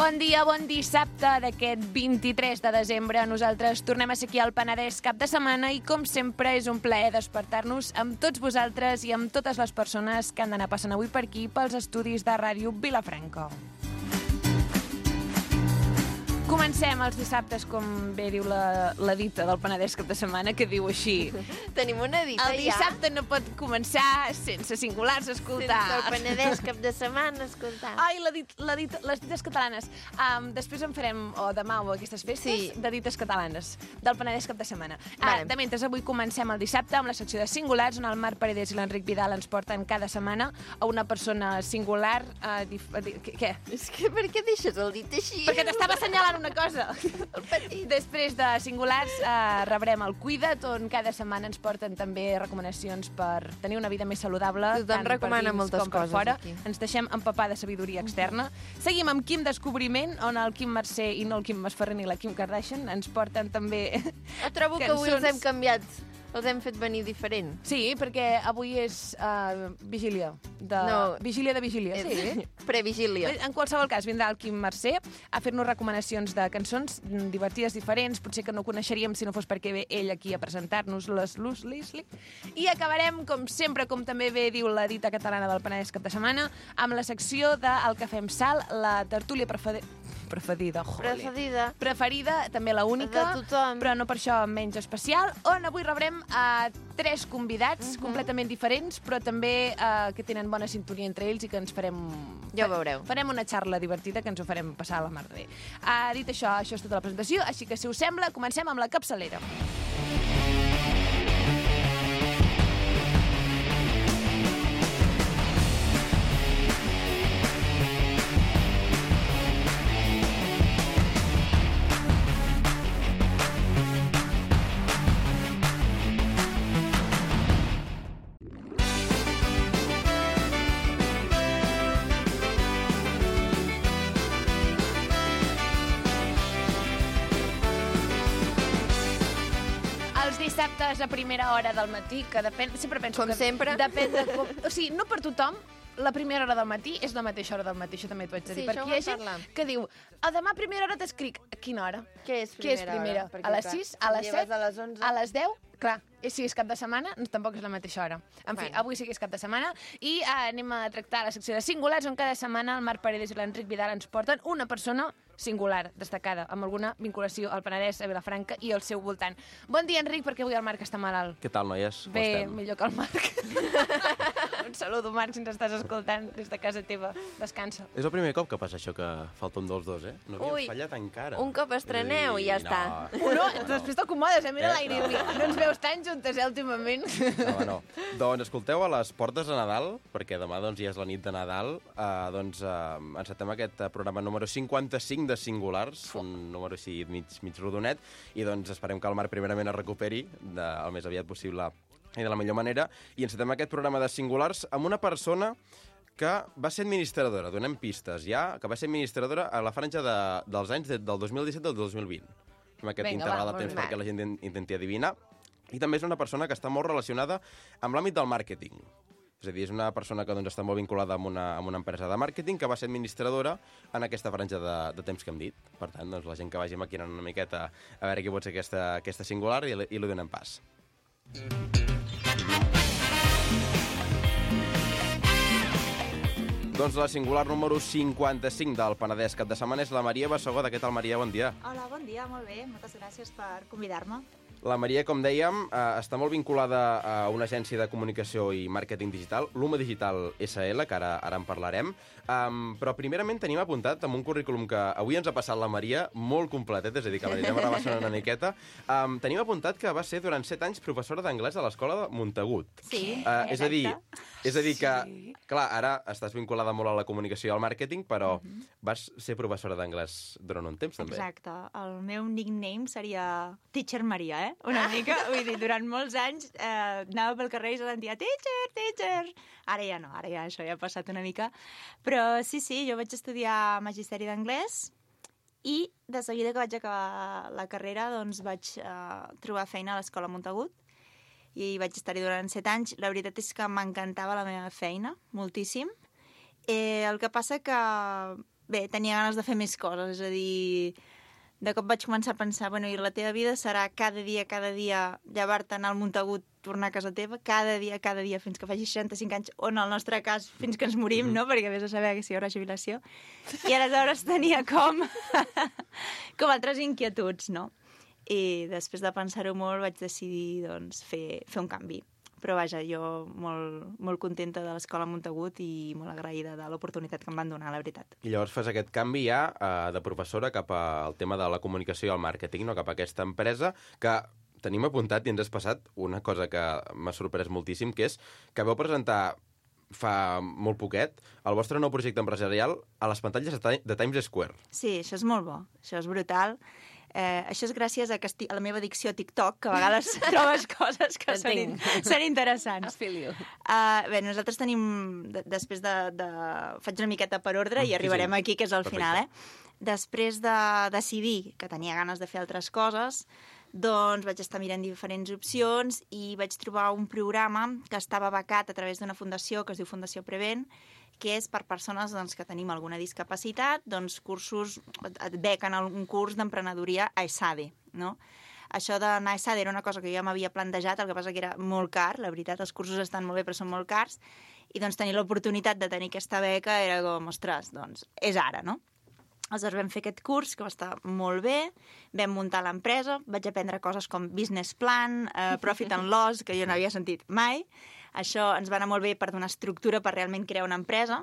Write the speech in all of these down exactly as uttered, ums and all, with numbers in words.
Bon dia, bon dissabte d'aquest vint-i-tres de desembre. Nosaltres tornem a ser aquí al Penedès cap de setmana i, com sempre, és un plaer despertar-nos amb tots vosaltres i amb totes les persones que han d'anar passant avui per aquí pels estudis de Ràdio Vilafranca. Comencem els dissabtes, com bé diu la, la dita del Penedès cap de setmana, que diu així. Tenim una dita ja. El dissabte no pot començar sense singulars a escoltar. Sense el Penedès cap de setmana a escoltar. Ai, la dit, la dit, les dites catalanes. Um, després en farem, o demà o aquestes festes, Sí. de dites catalanes, del Penedès cap de setmana. Vale. Uh, de mentre, avui comencem el dissabte amb la secció de singulars, on el Marc Paredes i l'Enric Vidal ens porten cada setmana a una persona singular. Uh, dif, uh, di, què? És que per què deixes el dit així? Perquè t'estava assenyalant una cosa. El petit. Després de singulars eh, rebrem el Cuida't, on cada setmana ens porten també recomanacions per tenir una vida més saludable. Tothom tant per recomana dins moltes com per coses fora. aquí. Ens deixem empapar de sabidoria externa. Seguim amb Quim Descobriment, on el Quim Mercè i no el Quim Masferrer ni la Kim Kardashian ens porten també Jo trobo que avui els cançons. hem canviat. Els hem fet venir diferent. Sí, perquè avui és uh, vigília. De... No. Vigília de vigília, sí. Previgília. En qualsevol cas, vindrà el Quim Mercè a fer-nos recomanacions de cançons divertides, diferents, potser que no coneixeríem si no fos perquè ve ell aquí a presentar-nos les Luz Leslie. I acabarem, com sempre, com també bé diu la dita catalana del Penedès cap de setmana, amb la secció de El Cafè amb Sal, la tertúlia preferida, preferida, Precedida. preferida, també la única, De tothom. però no per això menys especial, on avui rebrem a tres convidats Mhm. completament diferents, però també eh, que tenen bona sintonia entre ells i que ens farem... Ja ho veureu. Farem una xarra divertida que ens ho farem passar a la mar de bé. Uh, dit això, això és tota la presentació, així que, si us sembla, comencem amb la capçalera. Els dissabtes a primera hora del matí, que depèn... Sempre penso Com que... sempre. Depèn de com... O sigui, no per tothom, la primera hora del matí és la mateixa hora del matí, això també t'ho haig de dir. Sí, perquè això ho hi ha vam gent parlar. que diu, a demà a primera hora t'escric. A quina hora? Què és Què és primera primera? hora? Perquè, A les clar, sis, a les lleves set, a les onze. a les deu? Clar, i si és cap de setmana, doncs tampoc és la mateixa hora. En fi, Bueno. avui sí que és cap de setmana i eh, anem a tractar la secció de singulars, on cada setmana el Marc Paredes i l'Enric Vidal ens porten una persona singular, destacada, amb alguna vinculació al Penedès, a Vilafranca i al seu voltant. Bon dia, Enric, perquè avui el Marc està malalt. Què tal, noies? Com Bé, estem? millor que el Marc. Un saludo, Marc, si ens estàs escoltant des de casa teva. Descansa. És el primer cop que passa això, que falta un dels dos, eh? No havíem Ui, fallat encara. un cop estreneu i ja està. Uh, no, després t'acomodes, eh? Mira Eh, l'aire. no. No. no ens veus tan juntes, eh, últimament. No, no. Doncs escolteu, a les portes de Nadal, perquè demà doncs, ja és la nit de Nadal, eh, doncs eh, encetem aquest eh, programa número cinquanta-cinc de Singulars, un número així mig, mig rodonet, i doncs esperem que el Marc primerament es recuperi de, el més aviat possible i de la millor manera, i encetem aquest programa de Singulars amb una persona que va ser administradora, donem pistes ja, que va ser administradora a la franja de, dels anys de, del dos mil disset al dos mil vint. Amb aquest Vinga, interval va, de temps va. perquè la gent in- intenti adivinar. I també és una persona que està molt relacionada amb l'àmbit del màrqueting. És a dir, és una persona que doncs, està molt vinculada amb una, amb una empresa de màrqueting que va ser administradora en aquesta franja de, de temps que hem dit. Per tant, doncs, la gent que vagi maquinant una miqueta a veure qui pot ser aquesta, aquesta singular i, li- i li donem pas. Doncs la singular número cinquanta-cinc del Penedès cap de setmana és la Maria Bassegoda. Què tal, Maria? Bon dia. Hola, bon dia, molt bé. Moltes gràcies per convidar-me. La Maria, com dèiem, eh, està molt vinculada a una agència de comunicació i màrqueting digital, Luma Digital essa ele, que ara, ara en parlarem. Um, però primerament tenim apuntat amb un currículum que avui ens ha passat la Maria, molt completet, és a dir, que l'anirem rebaixant una miqueta. Um, tenim apuntat que va ser durant set anys professora d'anglès a l'escola de Montagut. Sí, Uh, és a dir, exacte. és a dir que, clar, ara estàs vinculada molt a la comunicació i al màrqueting, però vas ser professora d'anglès durant un temps, també. Exacte. El meu nickname seria Teacher Maria, eh? Una mica. Vull dir, durant molts anys eh, anava pel carrer i se sentia Teacher, Teacher. Ara ja no, ara ja això ja ha passat una mica. Però sí, sí, jo vaig estudiar Magisteri d'Anglès i de seguida que vaig acabar la carrera doncs vaig eh, trobar feina a l'Escola Montagut i vaig estar-hi durant set anys. La veritat és que m'encantava la meva feina, moltíssim. Eh, el que passa que bé, tenia ganes de fer més coses, és a dir, de cop vaig començar a pensar, bueno, i la teva vida serà cada dia, cada dia, llevar-te, anar al Montagut, tornar a casa teva, cada dia, cada dia, fins que facis seixanta-cinc anys, o en el nostre cas, fins que ens morim, no?, perquè vés a saber que si hi haurà jubilació. I aleshores tenia com, com altres inquietuds, no? I després de pensar-ho molt vaig decidir, doncs, fer, fer un canvi. Però vaja, jo molt, molt contenta de l'Escola Montagut i molt agraïda de l'oportunitat que em van donar, la veritat. I llavors fas aquest canvi ja eh, de professora cap al tema de la comunicació i el màrqueting, no? Cap a aquesta empresa que tenim apuntat i ens has passat una cosa que m'ha sorprès moltíssim, que és que vau presentar fa molt poquet el vostre nou projecte empresarial a les pantalles de Times Square. Sí, això és molt bo, això és brutal. Eh, això és gràcies a, que esti... a la meva addicció a TikTok, que a vegades trobes coses que són, in... són interessants. Afilio. Uh, bé, nosaltres tenim, de, després de, de... Faig una miqueta per ordre i arribarem sí. aquí, que és el Perfecte. final, eh? Després de decidir que tenia ganes de fer altres coses, doncs vaig estar mirant diferents opcions i vaig trobar un programa que estava becat a través d'una fundació que es diu Fundació Prevent, que és per persones doncs, que tenim alguna discapacitat, doncs cursos, et bequen un curs d'emprenedoria a ESADE, no? Això d'anar a ESADE era una cosa que jo m'havia plantejat, el que passa que era molt car, la veritat, els cursos estan molt bé però són molt cars, i doncs tenir l'oportunitat de tenir aquesta beca era com, ostres, doncs és ara, no? Aleshores vam fer aquest curs, que va estar molt bé, vam muntar l'empresa, vaig aprendre coses com business plan, uh, profit and loss, que jo no havia sentit mai. Això ens va anar molt bé per donar estructura, per realment crear una empresa.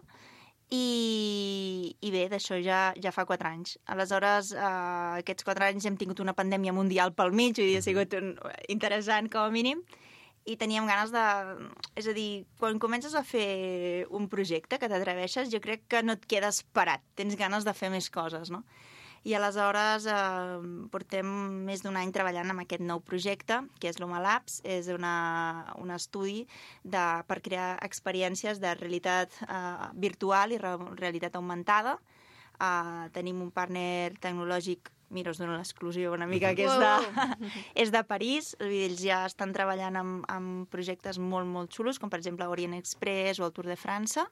I, i bé, d'això ja, ja fa quatre anys. Aleshores, eh, aquests quatre anys hem tingut una pandèmia mundial pel mig, vull dir, ha sigut un, interessant com a mínim, i teníem ganes de... És a dir, quan comences a fer un projecte que t'atreveixes, jo crec que no et quedes parat, tens ganes de fer més coses, no? I aleshores eh, portem més d'un any treballant amb aquest nou projecte, que és l'Huma Labs. És una, un estudi de, per crear experiències de realitat eh, virtual i re, realitat augmentada. Eh, tenim un partner tecnològic, mira, us dono l'exclusió una mica, que és de, és de París. Ells ja estan treballant amb, amb projectes molt, molt xulos, com per exemple Orient Express o el Tour de França.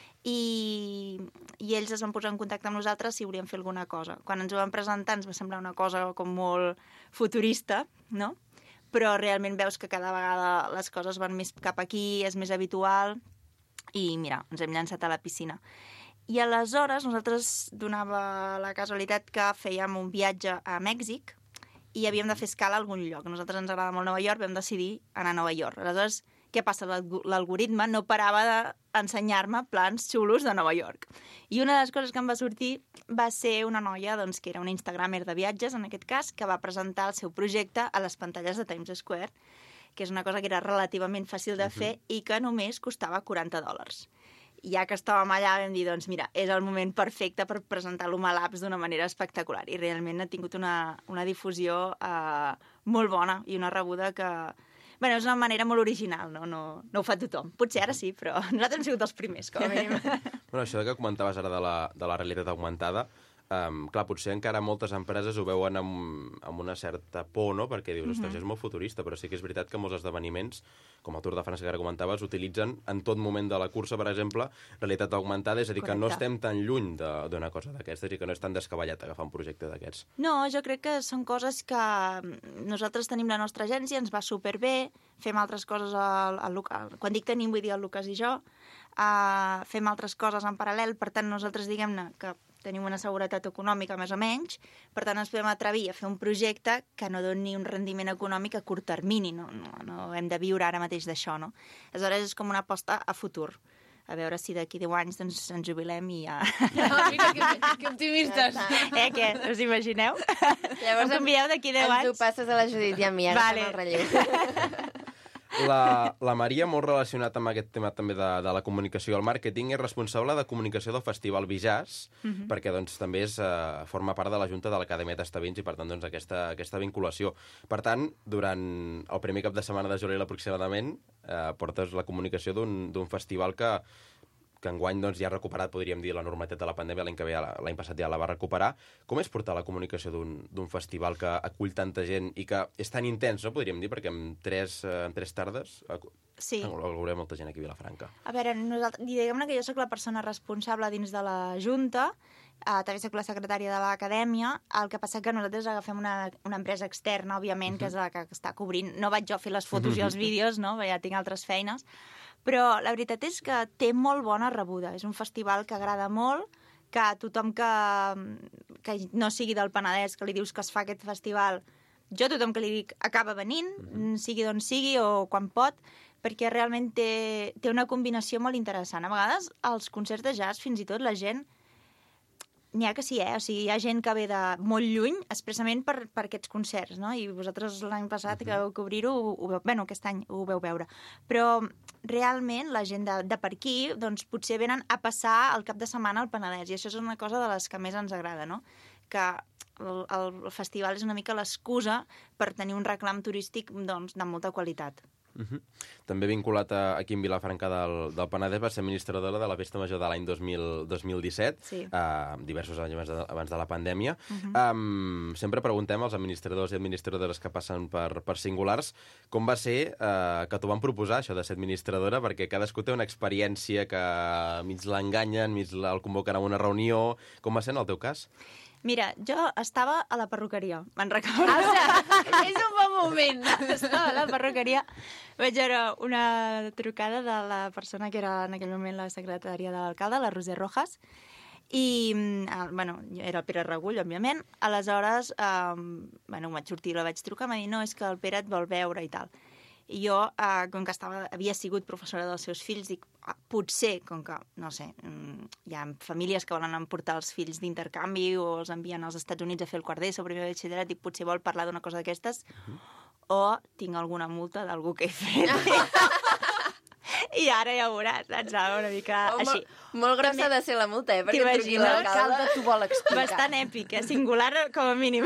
I, i ells es van posar en contacte amb nosaltres si volien fer alguna cosa. Quan ens ho van presentar ens va semblar una cosa com molt futurista, no? Però realment veus que cada vegada les coses van més cap aquí, és més habitual, i mira, ens hem llançat a la piscina. I aleshores nosaltres donava la casualitat que fèiem un viatge a Mèxic i havíem de fer escala a algun lloc. A nosaltres ens agrada molt Nova York, vam decidir anar a Nova York. Aleshores, què passa? L'algoritme no parava d'ensenyar-me plans xulos de Nova York. I una de les coses que em va sortir va ser una noia, doncs, que era una instagramer de viatges, en aquest cas, que va presentar el seu projecte a les pantalles de Times Square, que és una cosa que era relativament fàcil de fer i que només costava quaranta dòlars. I ja que estàvem allà vam dir, doncs mira, és el moment perfecte per presentar l'Huma Labs d'una manera espectacular. I realment ha tingut una, una difusió eh, molt bona i una rebuda que... Bueno, és una manera molt original, no? No, no ho fa tothom. Potser ara sí, però nosaltres hem sigut els primers, com a mínim. Bueno, això que comentaves ara de la, de la realitat augmentada, um, clar, potser encara moltes empreses ho veuen amb, amb una certa por, no? Perquè dius, ostres, és molt futurista, però sí que és veritat que molts esdeveniments, com el Tour de França que ara comentaves, utilitzen en tot moment de la cursa, per exemple, realitat augmentada, és a dir, Correcte. que no estem tan lluny d'una cosa d'aquestes i que no és tan descabellat agafar un projecte d'aquests. No, jo crec que són coses que nosaltres tenim la nostra agència, ens va superbé, fem altres coses al, al local. Quan dic tenim, vull dir el Lucas i jo, uh, fem altres coses en paral·lel, per tant, nosaltres diguem-ne que tenim una seguretat econòmica més o menys, per tant ens podem atrevir a fer un projecte que no doni un rendiment econòmic a curt termini, no, no, no hem de viure ara mateix d'això, no? Aleshores és com una aposta a futur. A veure si d'aquí deu anys doncs, ens jubilem i ja... No, mira, que, que optimistes. Eh, què? Us imagineu? Llavors em convideu d'aquí deu ens anys? ho passes a la Judit i a mi, ara Vale. vale. el relleu. La, la Maria, molt relacionat amb aquest tema també de, de la comunicació i el màrqueting, és responsable de comunicació del Festival Bijàs, uh-huh. perquè doncs, també és, uh, forma part de la Junta de l'Acadèmia Tastavins i, per tant, doncs, aquesta, aquesta vinculació. Per tant, durant el primer cap de setmana de juliol aproximadament, uh, portes la comunicació d'un festival que que enguany doncs, ja ha recuperat, podríem dir, la normalitat de la pandèmia, l'any que ve, l'any passat ja la va recuperar. Com és portar la comunicació d'un festival que acull tanta gent i que és tan intens, no podríem dir, perquè en tres, en tres tardes sí. veurem molta gent aquí a Vilafranca. A veure, nosaltres, diguem-ne que jo sóc la persona responsable dins de la Junta, Uh, també soc la secretària de l'acadèmia, el que passa que nosaltres agafem una, una empresa externa, òbviament, uh -huh. que és la que està cobrint. No vaig jo a fer les fotos uh -huh. i els vídeos, no? Ja tinc altres feines. Però la veritat és que té molt bona rebuda. És un festival que agrada molt, que tothom que, que no sigui del Penedès, que li dius que es fa aquest festival, jo tothom que li dic acaba venint, uh -huh. sigui d'on sigui o quan pot, perquè realment té, té una combinació molt interessant. A vegades, als concerts de jazz, fins i tot, la gent... N'hi ha que sí, eh? O sigui, hi ha gent que ve de molt lluny expressament per, per aquests concerts, no? I vosaltres l'any passat uh -huh. que vau cobrir-ho, ho, ho veu... bueno, aquest any ho veu veure. Però realment la gent de, de per aquí, doncs potser venen a passar el cap de setmana al Penedès, i això és una cosa de les que més ens agrada, no? Que el, el festival és una mica l'excusa per tenir un reclam turístic, doncs, de molta qualitat. Uh -huh. També vinculat a, aquí en Vilafranca del, del Penedès, va ser administradora de la Festa Major de l'any dos mil disset, sí. uh, diversos anys abans de, abans de la pandèmia. Uh Mhm. -huh. um, sempre preguntem als administradors i administradores que passen per, per singulars com va ser uh, que t'ho van proposar, això de ser administradora, perquè cadascú té una experiència que mig l'enganyen, mig el convoquen a una reunió. Com va ser en el teu cas? Mira, jo estava a la perruqueria, me'n recordo. Ah, és un bon moment. Estava a la perruqueria. Vaig veure una trucada de la persona que era en aquell moment la secretària de l'alcalde, la Roser Rojas, i, eh, bueno, era el Pere Regull, òbviament. Aleshores, eh, bueno, vaig sortir, la vaig trucar, em va dir, no, és que el Pere et vol veure i tal. I jo, eh, com que estava, havia sigut professora dels seus fills, dic, ah, potser, com que, no sé, hi ha famílies que volen emportar els fills d'intercanvi o els envien als Estats Units a fer el quart d'ESO o primer de batxillerat, dic, potser vol parlar d'una cosa d'aquestes, uh-huh. o tinc alguna multa d'algú que he fet. I ara ja ho veuràs, saps? Una mica oh, així. Molt, molt grossa També... ha de ser la multa, eh? Perquè truqui L'alcalde t'ho vol explicar. Bastant èpic, eh? Singular com a mínim.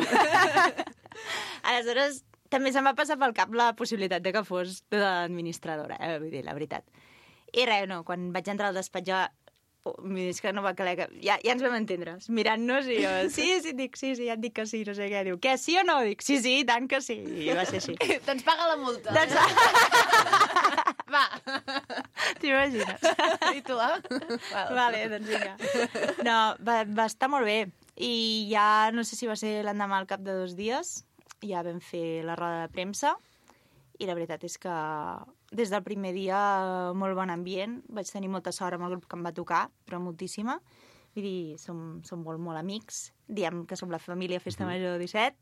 Aleshores, també se'm va passar pel cap la possibilitat de que fos d'administradora, eh? Vull dir, la veritat. I res, no, quan vaig entrar al despatx ja... Oh, és que no va caler que... Ja, ja ens vam entendre, mirant-nos i jo... Sí, sí, dic, sí, sí, ja et dic que sí, no sé què. Diu, què, sí o no? Dic, sí, sí, tant que sí. I va ser així. Doncs paga la multa. Doncs... Va. T'imagines? I tu, eh? Vale, vale doncs vinga. No, va, va estar molt bé. I ja, no sé si va ser l'endemà al cap de dos dies, ja vam fer la roda de premsa i la veritat és que des del primer dia molt bon ambient, vaig tenir molta sort amb el grup que em va tocar, però moltíssima. Vull dir, som, som molt, molt amics, diem que som la família Festa Major disset,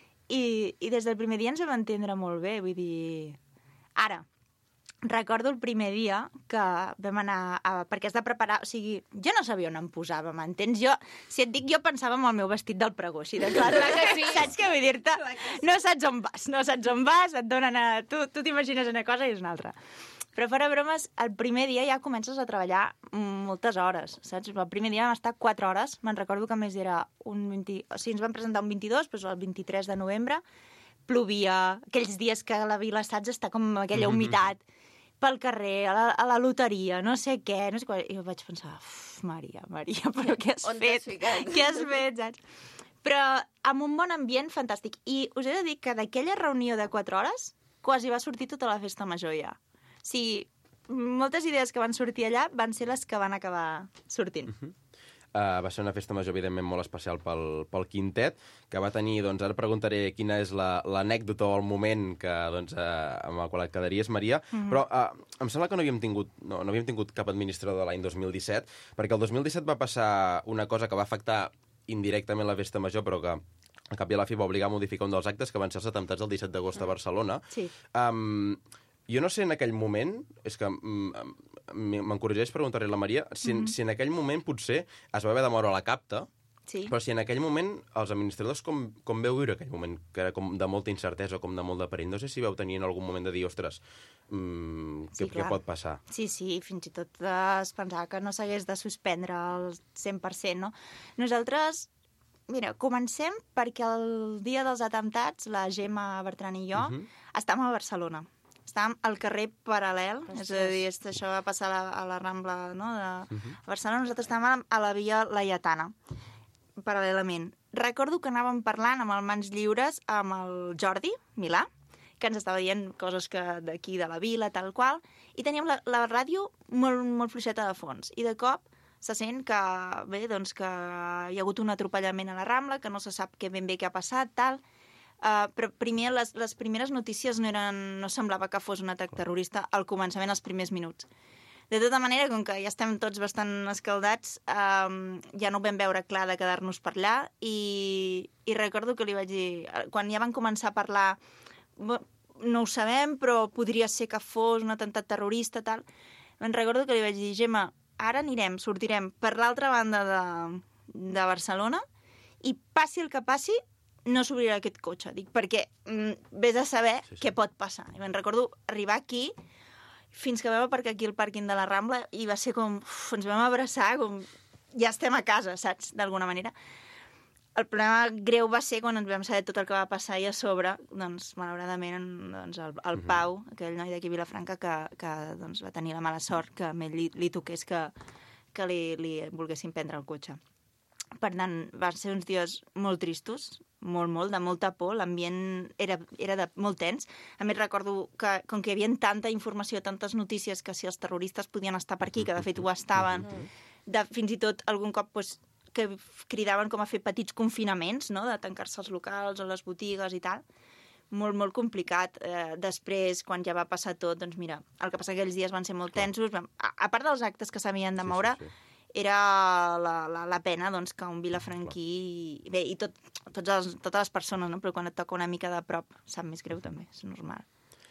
i, i des del primer dia ens vam entendre molt bé, vull dir... Ara, recordo el primer dia que vam anar a... perquè has de preparar... O sigui, jo no sabia on em posava, m'entens? Jo, si et dic, jo pensava en el meu vestit del pregó, així de clar. Clar que sí. Saps què vull dir-te? No saps on vas, no saps on vas, et donen a... Tu, tu t'imagines una cosa i és una altra. Però fora bromes, el primer dia ja comences a treballar moltes hores, saps? El primer dia vam estar quatre hores, me'n recordo que a més era un vint... O sigui, ens vam presentar un vint-i-dos, doncs el vint-i-tres de novembre, plovia, aquells dies que a la vila, saps, està com aquella humitat, pel carrer, a la, a la loteria, no sé què, no sé què. I jo vaig pensar, Maria, Maria, però què has On fet? t'has ficat? Què has fet, saps? Però amb un bon ambient fantàstic. I us he de dir que d'aquella reunió de quatre hores quasi va sortir tota la festa major ja. O sigui, moltes idees que van sortir allà van ser les que van acabar sortint. Uh-huh. Uh, va ser una festa major, evidentment, molt especial pel, pel quintet, que va tenir, doncs, ara preguntaré quina és l'anècdota la, o el moment que, doncs, uh, amb el qual et quedaries, Maria, mm-hmm. però uh, em sembla que no havíem tingut, no, no havíem tingut cap administrador l'any dos mil disset, perquè el dos mil disset va passar una cosa que va afectar indirectament la festa major, però que al cap i a la fi va obligar a modificar un dels actes, que van ser els atemptats del disset d'agost a Barcelona. Sí. Um, jo no sé en aquell moment, és que mm, m'encorregeix preguntar-li a la Maria, si, mm-hmm. si en aquell moment potser es va haver de moure la capta, sí. Però si en aquell moment els administradors com, com veu viure aquell moment, que era com de molta incertesa o com de molt de perill, no sé si veu tenir en algun moment de dir, ostres, mmm, sí, què, què pot passar? Sí, sí, fins i tot es pensava que no s'hagués de suspendre al cent per cent, no? Nosaltres, mira, comencem perquè el dia dels atemptats, la Gemma Bertran i jo, uh-huh. estàvem a Barcelona. Estàvem al carrer paral·lel, Ostres. És a dir, això va passar a la, a la Rambla, no, de uh-huh. Barcelona, nosaltres estàvem a la via Laietana, paral·lelament. Recordo que anàvem parlant amb el Mans Lliures amb el Jordi Milà, que ens estava dient coses que d'aquí, de la vila, tal qual, i teníem la, la ràdio molt, molt fluixeta de fons. I de cop se sent que, bé, doncs que hi ha hagut un atropellament a la Rambla, que no se sap què ben bé què ha passat, tal. Uh, però primer, les, les primeres notícies no, eren, no semblava que fos un atac terrorista al començament, els primers minuts. De tota manera, com que ja estem tots bastant escaldats, um, ja no ho vam veure clar de quedar-nos per allà i, i recordo que li vaig dir, quan ja van començar a parlar, no ho sabem, però podria ser que fos un atemptat terrorista, tal, me'n recordo que li vaig dir, Gemma, ara anirem, sortirem per l'altra banda de, de Barcelona i passi el que passi, no s'obrirà aquest cotxe. Dic, perquè mm, vés a saber sí, sí. què pot passar. I me'n recordo arribar aquí fins que vam aparcar aquí al pàrquing de la Rambla i va ser com... Uf, ens vam abraçar, com... Ja estem a casa, saps? D'alguna manera. El problema greu va ser quan ens vam saber tot el que va passar i a sobre, doncs, malauradament, doncs, el, el Pau, aquell noi d'aquí a Vilafranca, que, que doncs, va tenir la mala sort que a ell li, li toqués que, que li, li volguessin prendre el cotxe. Per tant, van ser uns dies molt tristos, molt, molt, de molta por. L'ambient era, era de molt tens. A més, recordo que, com que hi havia tanta informació, tantes notícies, que si els terroristes podien estar per aquí, que de fet ho estaven, de, fins i tot algun cop doncs, que cridaven com a fer petits confinaments, no?, de tancar-se els locals o les botigues i tal. Molt, molt complicat. Eh, després, quan ja va passar tot, doncs mira, el que passa aquells dies van ser molt tensos. A, a part dels actes que s'havien de moure, sí, sí, sí. era la, la, la pena doncs, que un vilafranquí... Bé, i tot, tots els, totes les persones, no? Però quan et toca una mica de prop, sap més greu també, és normal.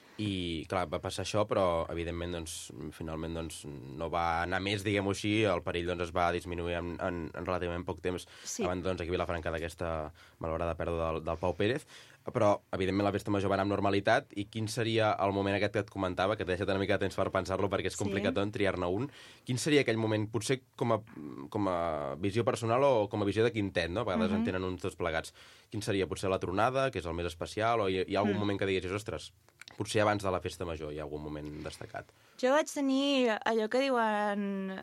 I, clar, va passar això, però, evidentment, doncs, finalment, doncs, no va anar més, diguem-ho així, el perill, doncs, es va disminuir en, en, en relativament poc temps, sí. abans, doncs, aquí a Vilafranca d'aquesta malhaurada pèrdua del, del Pau Pérez, però, evidentment, la festa major va anar amb normalitat, i quin seria el moment aquest que et comentava, que t'he deixat una mica de temps per pensar-lo, perquè és complicat sí. triar-ne un, quin seria aquell moment, potser com a, com a visió personal o com a visió de quintet, no? A vegades uh-huh. en tenen uns tots plegats. Quin seria, potser, la tronada, que és el més especial, o hi, hi ha algun uh-huh. moment que diguis, ostres, potser abans de la festa major hi ha algun moment destacat? Jo vaig tenir allò que diuen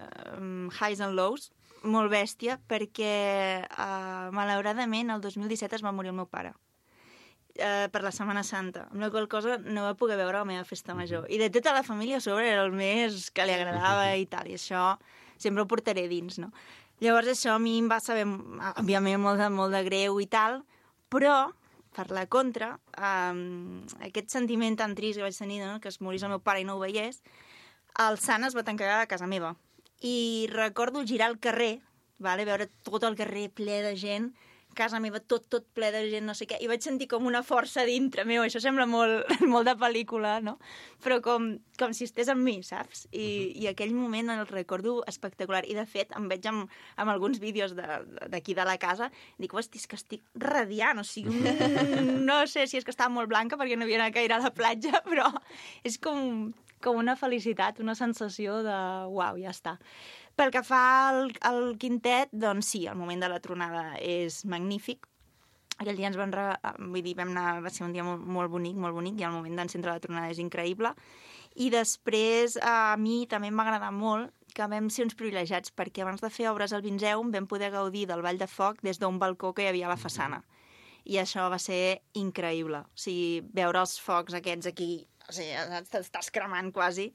um, highs and lows, molt bèstia, perquè uh, malauradament el dos mil disset es va morir el meu pare. Uh, per la Setmana Santa, amb la qual cosa no va poder veure la meva festa major. Uh-huh. I de tota la família a sobre era el més que li agradava uh-huh. i tal, i això sempre ho portaré dins, no? Llavors això a mi em va saber, òbviament, molt de, molt de greu i tal, però, per la contra, um, aquest sentiment tan trist que vaig tenir, no? Que es morís el meu pare i no ho veiés, el sant es va tancar a casa meva. I recordo girar al carrer, vale? Veure tot el carrer ple de gent, casa meva tot, tot ple de gent, no sé què, i vaig sentir com una força dintre meu, això sembla molt, molt de pel·lícula, no? Però com, com si estés amb mi, saps? I, uh-huh. i aquell moment el recordo espectacular, i de fet em veig amb, amb alguns vídeos d'aquí de, de la casa, i dic, hosti, és que estic radiant, o sigui, no sé si és que estava molt blanca perquè no havia anat gaire a la platja, però és com, com una felicitat, una sensació de, uau, ja està. Pel que fa al, al quintet, doncs sí, el moment de la tronada és magnífic. Aquell dia ens vam, re... vull dir, vam anar, va ser un dia molt, molt bonic, molt bonic, i el moment d'encendre la tronada és increïble. I després, a mi també em va agradar molt que vam ser uns privilegiats, perquè abans de fer obres al Vinzeum vam poder gaudir del Ball de Foc des d'un balcó que hi havia a la façana. I això va ser increïble. O sigui, veure els focs aquests aquí, o sigui, estàs cremant quasi,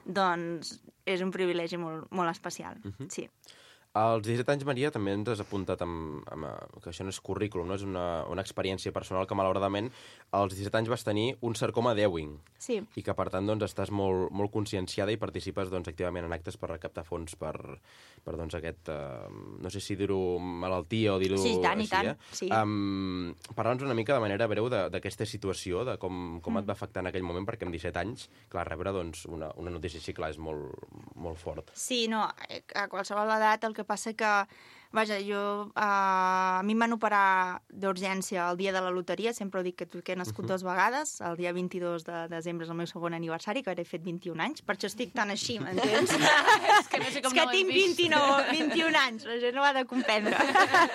doncs és un privilegi molt, molt especial, uh-huh. sí. Als disset anys, Maria, també ens has apuntat amb, amb, que això no és currículum, no? És una, una experiència personal que, malauradament, als disset anys vas tenir un sarcoma d'Ewing. Sí. I que, per tant, doncs, estàs molt, molt conscienciada i participes doncs, activament en actes per recaptar fons per, per doncs, aquest, uh, no sé si dir-ho malaltia o dir-ho sí, tant, així, i tant. eh? Sí. Um, Parla'ns una mica de manera breu d'aquesta situació, de com, com mm. et va afectar en aquell moment, perquè amb disset anys, clar, rebre doncs, una, una notícia així, clar, és molt, molt fort. Sí, no, a qualsevol edat el que passa que, vaja, jo, uh, a mi em van operar d'urgència el dia de la loteria, sempre ho dic que, que he nascut uh-huh. dues vegades, el dia vint-i-dos de desembre és el meu segon aniversari, que he fet vint-i-un anys, per això estic tan així, m'entens? és que no sé com és que no tinc vint-i-nou, vint-i-un anys, la gent no ho ha de comprendre.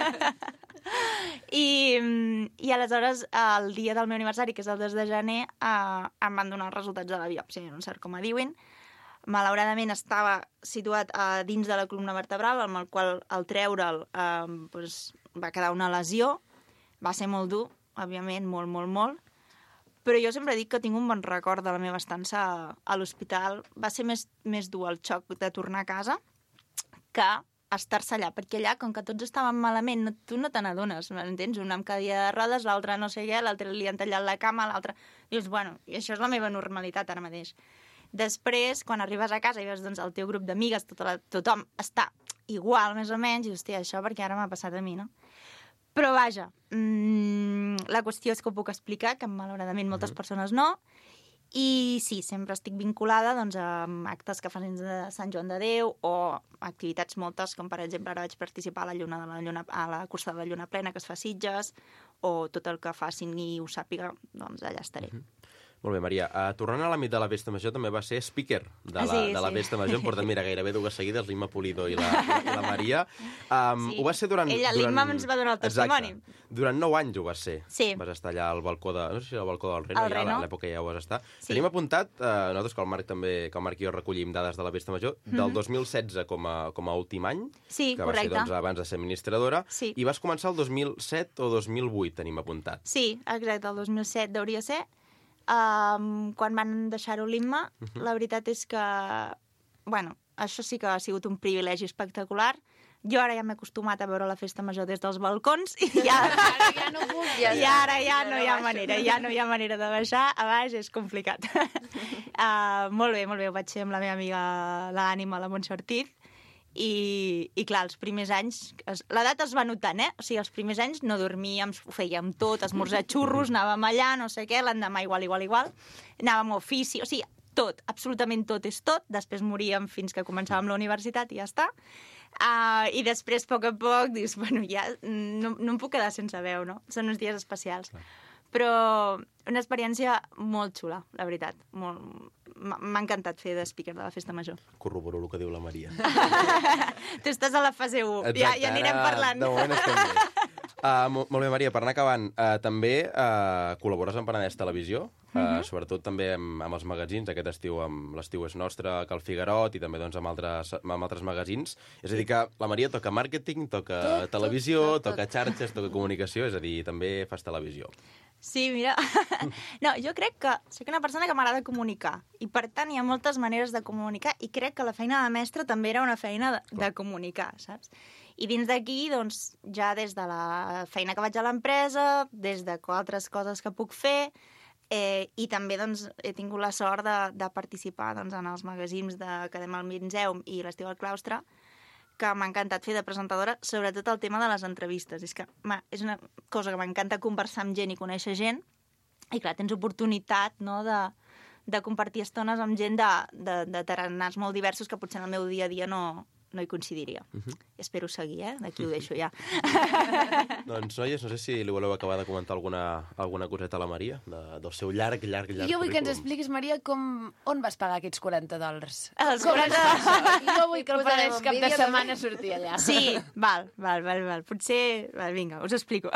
I, I aleshores, el dia del meu aniversari, que és el dos de gener, uh, em van donar els resultats de la biòpsia, un sarcoma d'Ewing. Malauradament estava situat uh, dins de la columna vertebral, amb el qual al treure'l uh, doncs, va quedar una lesió. Va ser molt dur, òbviament, molt, molt, molt. Però jo sempre dic que tinc un bon record de la meva estança a l'hospital. Va ser més, més dur el xoc de tornar a casa que estar-se allà, perquè allà, com que tots estaven malament, no, tu no te n'adones, m'entens? Un amb cadira de rodes, l'altre no sé què, l'altre li han tallat la cama, l'altre... Dius, bueno, i això és la meva normalitat ara mateix. Després, quan arribes a casa i veus doncs, el teu grup d'amigues, tota la, tothom està igual, més o menys, i hòstia, això perquè ara m'ha passat a mi, no? Però vaja, mmm, la qüestió és que ho puc explicar, que malauradament moltes persones no, i sí, sempre estic vinculada doncs, a actes que fan de Sant Joan de Déu o activitats moltes, com per exemple ara vaig participar a la, lluna de la lluna, a la cursa de la Lluna Plena que es fa a Sitges, o tot el que facin i ho sàpiga, doncs allà estaré. Uh-huh. Molt bé, Maria. Uh, tornant a l'àmbit de la Festa Major, també va ser speaker de la, sí, de la sí. Festa Major. Em porten, mira, gairebé dues seguides, l'Imma Pulido i la, i la Maria. Um, sí. Ho va ser durant... Ella, durant... l'Imma ens va donar el testimoni. Exacte. Durant nou anys ho va ser. Sí. Vas estar allà al balcó de... No sé si era el balcó del Reno, El ja Reno. a l'època ja ho vas estar. Sí. Tenim apuntat, uh, nosaltres, que el Marc també, que el Marc i jo recollim dades de la Festa Major, del Mhm. dos mil setze com a, com a últim any, Sí, que correcte. va ser doncs, abans de ser administradora, Sí. i vas començar el dos mil set o dos mil vuit, tenim apuntat. Sí, exacte, el dos mil set hauria ser. Um, quan van deixar-ho l'Imma, Mhm. la veritat és que, bueno, això sí que ha sigut un privilegi espectacular. Jo ara ja m'he acostumat a veure la Festa Major des dels balcons i ja, Ara ja no puc, ja i ara ja no hi ha manera, ja no hi ha manera de baixar, a baix és complicat. uh, molt bé, molt bé, ho vaig fer amb la meva amiga l'Ànima, la Montse Ortiz, i, i clar, els primers anys, es, l'edat es va notant, eh? O sigui, els primers anys no dormíem, ho fèiem tot, esmorzar xurros, anàvem allà, no sé què, l'endemà igual, igual, igual, anàvem a ofici, o sigui, tot, absolutament tot és tot, després moríem fins que començàvem la universitat i ja està. Uh, I després, a poc a poc, dius, bueno, ja no, no em puc quedar sense veu, no? Són uns dies especials. Clar. Però una experiència molt xula, la veritat. Molt... M'ha encantat fer de speaker de la Festa Major. Corroboro el que diu la Maria. Tu estàs a la fase u, Exacte, ja, ja anirem ara, parlant. De moment estem bé. Uh, molt bé, Maria, per anar acabant, uh, també uh, col·labores amb Penedès Televisió, uh, uh -huh. sobretot també amb, amb els magazins, aquest estiu amb l'Estiu és nostre, que el Figuerot, i també doncs, amb, altres, amb altres magazins. És a dir, que la Maria toca màrqueting, toca tot, televisió, tot, tot, toca xarxes, toca comunicació, és a dir, també fas televisió. Sí, mira, no, jo crec que soc una persona que m'agrada comunicar i per tant hi ha moltes maneres de comunicar i crec que la feina de mestre també era una feina de, de comunicar, saps? I dins d'aquí, doncs, ja des de la feina que vaig a l'empresa, des de altres coses que puc fer, eh, i també doncs, he tingut la sort de, de participar doncs, en els magazins de Quedem al Minseum i l'Estiu al Claustre, que m'ha encantat fer de presentadora, sobretot el tema de les entrevistes. És que ma, és una cosa que m'encanta conversar amb gent i conèixer gent, i clar, tens oportunitat, no?, de, de compartir estones amb gent de, de, de tarannars molt diversos que potser en el meu dia a dia no, no hi coincidiria. Uh-huh. Espero seguir, eh? D'aquí ho deixo ja. Doncs, noies, no sé si li voleu acabar de comentar alguna, alguna coseta a la Maria, de, del seu llarg, llarg, llarg Jo vull que ens currículum. expliquis, Maria, com, on vas pagar aquests quaranta dòlars. Els Com quaranta es fa això? Jo vull que el Posarem Penedès un cap de vídeo setmana surti allà. Sí, val, val, val, val. Potser... Val, vinga, us explico.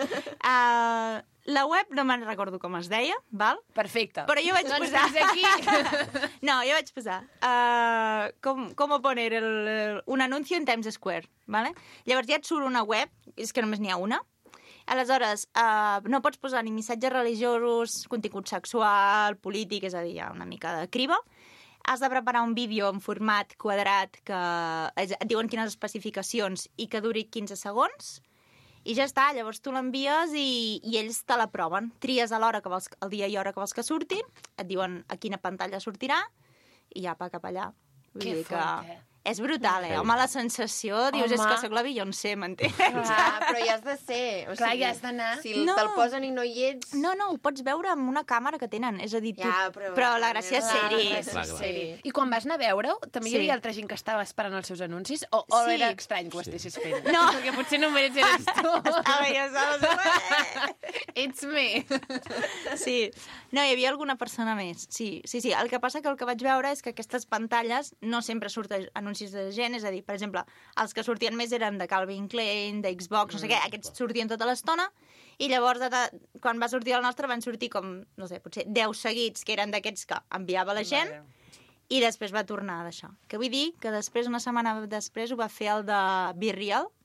Uh, la web no me'n recordo com es deia, val? Perfecte. Però jo vaig doncs posar... fins aquí. No, jo vaig posar uh, com, com poner el, un anuncio en Times Square, ¿vale? Llavors ja et surt una web, és que només n'hi ha una. Aleshores, uh, no pots posar ni missatges religiosos, contingut sexual, polític, és a dir, una mica de criba. Has de preparar un vídeo en format quadrat que et diuen quines especificacions i que duri quinze segons. I ja està, llavors tu l'envies i, i ells te l'aproven. Tries a l'hora que vols, el dia i hora que vols que surti, et diuen a quina pantalla sortirà i ja pa cap allà. Vull Que dir que fort, eh? és brutal, eh? Home, la sensació, dius, Home. és que sóc la Beyoncé, m'entens? Clar, però hi has de ser. O Clar, sigui, hi has d'anar. Si No. te'l posen i no hi ets... No, no, ho pots veure amb una càmera que tenen, és a dir, tu... Ja, però- però la gràcia és Clar, ser-hi. la gràcia Clar, clar. ser-hi. I quan vas anar a veure-ho, també hi Sí. havia altra gent que estava esperant els seus anuncis? O, o Sí. era estrany que ho estessis fent? No. Perquè potser només eres tu. Estava jo sola. It's me. Sí. No, hi havia alguna persona més. Sí, sí, sí. El que passa que el que vaig veure és que aquestes pantalles no sempre surten anuncis de gent, és a dir, per exemple, els que sortien més eren de Calvin Klein, de Xbox, no sé què, aquests sortien tota l'estona, i llavors, de, quan va sortir el nostre, van sortir com, no sé, potser deu seguits, que eren d'aquests que enviava la gent, i després va tornar a deixar. Que vull dir que després, una setmana després, ho va fer el de Be Real,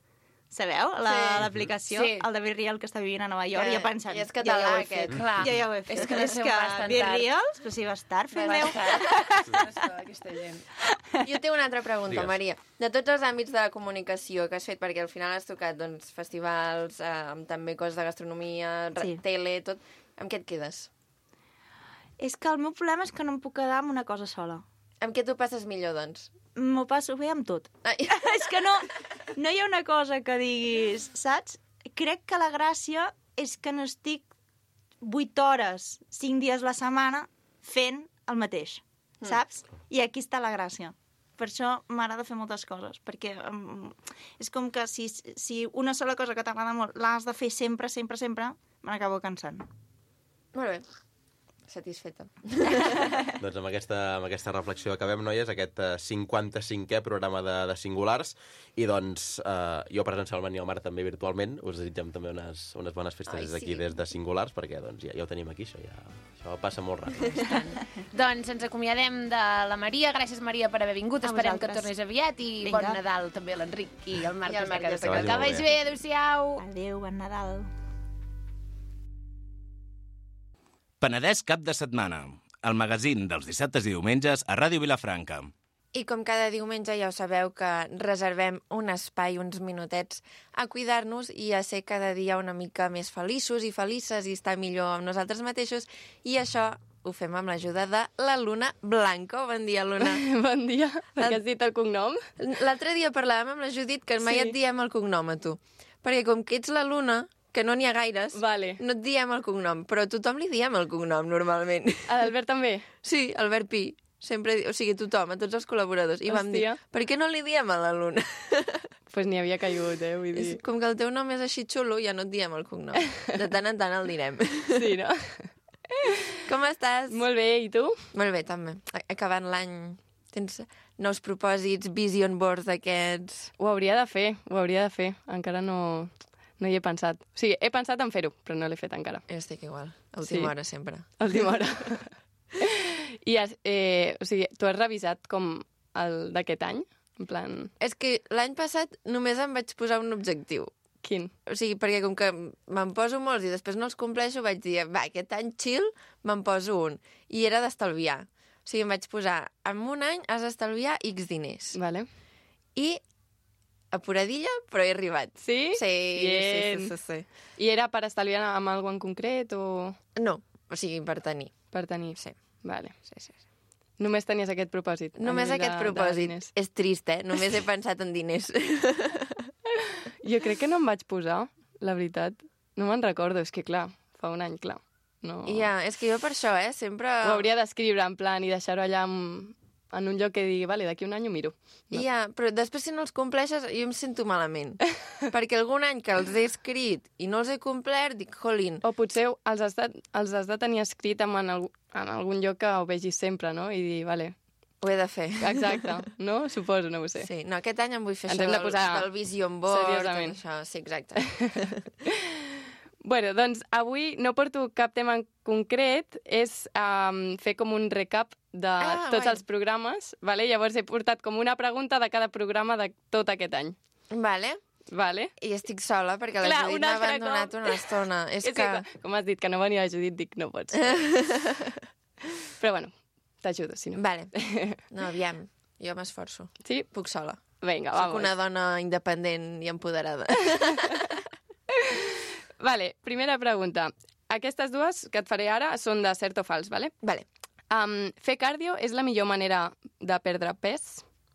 Sabeu? La- Sí. L'aplicació, Sí. el de Be Real que està vivint a Nova York, Que- ja pensant... i és català, ja, ja ho he aquest. fet. Clar. Ja, ja ho he fet. És que és deixeu que bastant Be tard. Real, però si va estar, fill meu. Aquesta gent. Jo tinc una altra pregunta, Digues. Maria. De tots els àmbits de la comunicació que has fet, perquè al final has tocat doncs, festivals, eh, també coses de gastronomia, Sí. sí. tele, tot, amb què et quedes? És que el meu problema és que no em puc quedar amb una cosa sola. Amb què t'ho passes millor, doncs? M'ho passo bé amb tot. Ai. És que no, no hi ha una cosa que diguis, saps? Crec que la gràcia és que no estic vuit hores, cinc dies la setmana fent el mateix, saps? I aquí està la gràcia. Per això m'agrada fer moltes coses, perquè um, és com que si, si una sola cosa que t'agrada molt l'has de fer sempre, sempre, sempre, me n'acabo cansant. Molt bé. Satisfeta. Doncs amb aquesta, amb aquesta reflexió acabem, noies, aquest uh, cinquanta-cinquè programa de, de Singulars. I doncs uh, jo presencialment i el Marc també virtualment us desitgem també unes, unes bones festes Ai, des d'aquí, sí. des de Singulars, perquè doncs, ja, ja ho tenim aquí, això, ja, això passa molt ràpid. Doncs ens acomiadem de la Maria. Gràcies, Maria, per haver vingut. A Esperem que vosaltres. tornis aviat. I Vinga. bon Nadal també a l'Enric i al Marc. I al des de Marc, casa. des de casa. Que Que vagi vagi molt bé. Adéu-siau. Adéu, bon Nadal. Penedès cap de setmana, el magazín dels dissabtes i diumenges a Ràdio Vilafranca. I com cada diumenge ja ho sabeu que reservem un espai, uns minutets, a cuidar-nos i a ser cada dia una mica més feliços i felices i estar millor amb nosaltres mateixos. I això ho fem amb l'ajuda de la Luna Blanco. Bon dia, Luna. Bon dia, perquè has dit el cognom. L'altre dia parlàvem amb la Judit que mai Sí. et diem el cognom a tu. Perquè com que ets la Luna, que no n'hi ha gaires, Vale. no et diem el cognom, però a tothom li diem el cognom, normalment. A l'Albert també? Sí, Albert Pi. Sempre, o sigui, tothom, a tots els col·laboradors. I vam dir, Hòstia. per què no li diem a la Luna? Doncs pues n'hi havia caigut, eh? Vull dir... És com que el teu nom és així xulo, ja no et diem el cognom. De tant en tant el direm. Sí, no? Com estàs? Molt bé, i tu? Molt bé, també. A- Acabant l'any, tens nous propòsits, vision boards d'aquests... Ho hauria de fer, ho hauria de fer. Encara no, no hi he pensat. O sigui, he pensat en fer-ho, però no l'he fet encara. Jo estic igual, a última Sí. hora sempre. A última hora. I has, eh, o sigui, tu has revisat com el d'aquest any? En plan, És que l'any passat només em vaig posar un objectiu. quin? O sigui, perquè com que me'n poso molts i després no els compleixo, vaig dir, va, aquest any chill, me'n poso un. I era d'estalviar. O sigui, em vaig posar, en un any has d'estalviar X diners. Vale. I apuradilla, però he arribat. Sí? Sí, Bien. sí, sí, sí, I era per estalviar amb alguna en concret o sí. No, o sigui, per tenir. per tenir? Sí. Vale. Sí, sí, sí. Només tenies aquest propòsit? a Només nivell aquest de- de propòsit. diners. És trist, eh? Només he pensat en diners. Jo crec que no em vaig posar, la veritat. No me'n recordo, és que clar, fa un any, clar. No... Ja, és que jo per això, eh? Sempre... Ho hauria d'escriure en plan i deixar-ho allà en, en un lloc que digui, vale, d'aquí un any ho miro. No. Ja, però després si no els compleixes jo em sento malament. Perquè algun any que els he escrit i no els he complert, dic, jolín, O potser els has de, els has de tenir escrit en, en, alg- en algun lloc que ho vegis sempre, no? I dir, vale, ho he de fer. exacte, no? Suposo, no ho sé. Sí, no, aquest any em vull fer Ens això hem de del, posar del Vision Board, tot seriosament. això. Sí, exacte. Bueno, doncs avui no porto cap tema en concret, és um, fer com un recap de Ah, tots guai. els programes, vale? Llavors he portat com una pregunta de cada programa de tot aquest any. Vale. Vale? I estic sola perquè la Clar, Judit un m'ha altre abandonat cop. una estona. És, És que... que, com has dit que no venia la Judit, dic, no pots. Però bueno, t'ajudo, si no. Vale. No, aviam, jo m'esforço. Sí? Puc sola. Vinga, Soc vamos. una dona independent i empoderada. Vale, primera pregunta. Aquestes dues que et faré ara són de cert o fals, vale? Vale. Um, fer cardio és la millor manera de perdre pes?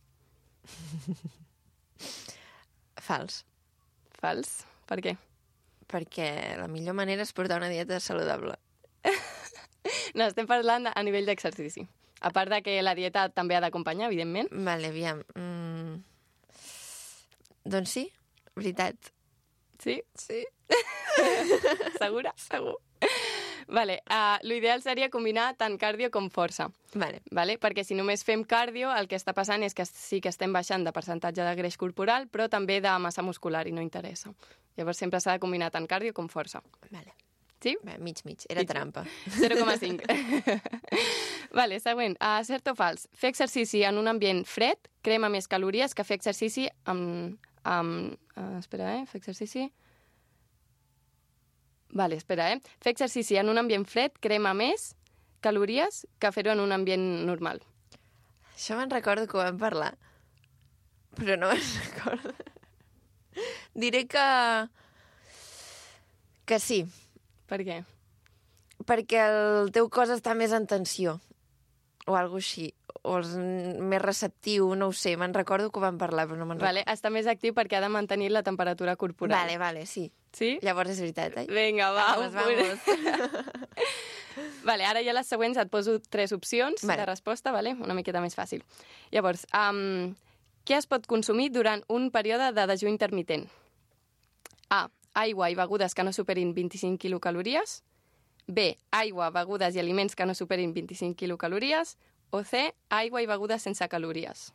Fals. Fals. Per què? Perquè la millor manera és portar una dieta saludable. No, estem parlant a nivell d'exercici. A part de que la dieta també ha d'acompanyar, evidentment. Vale, aviam. Mm... Doncs sí, veritat. Sí? Sí. Segura? Segur. Vale, uh, l'ideal seria combinar tant cardio com força. Vale. Vale? Perquè si només fem cardio, el que està passant és que sí que estem baixant de percentatge de greix corporal, però també de massa muscular i no interessa. Llavors sempre s'ha de combinar tant cardio com força. Vale. Sí? Bé, mig, mig. Era Mig, mig. trampa. zero coma cinc. Vale, següent. Uh, cert o fals? Fer exercici en un ambient fred crema més calories que fer exercici amb, amb... Uh, espera, eh? Fer exercici... Vale, espera, eh? Fer exercici en un ambient fred crema més calories que fer-ho en un ambient normal. Això me'n recordo que ho vam parlar, però no me'n recordo. Diré que... que sí. Per què? Perquè el teu cos està més en tensió, o alguna així, o és més receptiu, no ho sé, me'n recordo que ho vam parlar, però no me'n recordo. Vale, està més actiu perquè ha de mantenir la temperatura corporal. Vale, vale, sí. Sí? Llavors és veritat, eh? Vinga, va, Vamos, un punt. vamos. Vale, ara ja les següents et poso tres opcions Vale. de resposta, vale? Una miqueta més fàcil. Llavors, um, què es pot consumir durant un període de dejú intermitent? A. Aigua i begudes que no superin vint-i-cinc quilocalories. B. Aigua, begudes i aliments que no superin vint-i-cinc quilocalories. O C. Aigua i begudes sense calories.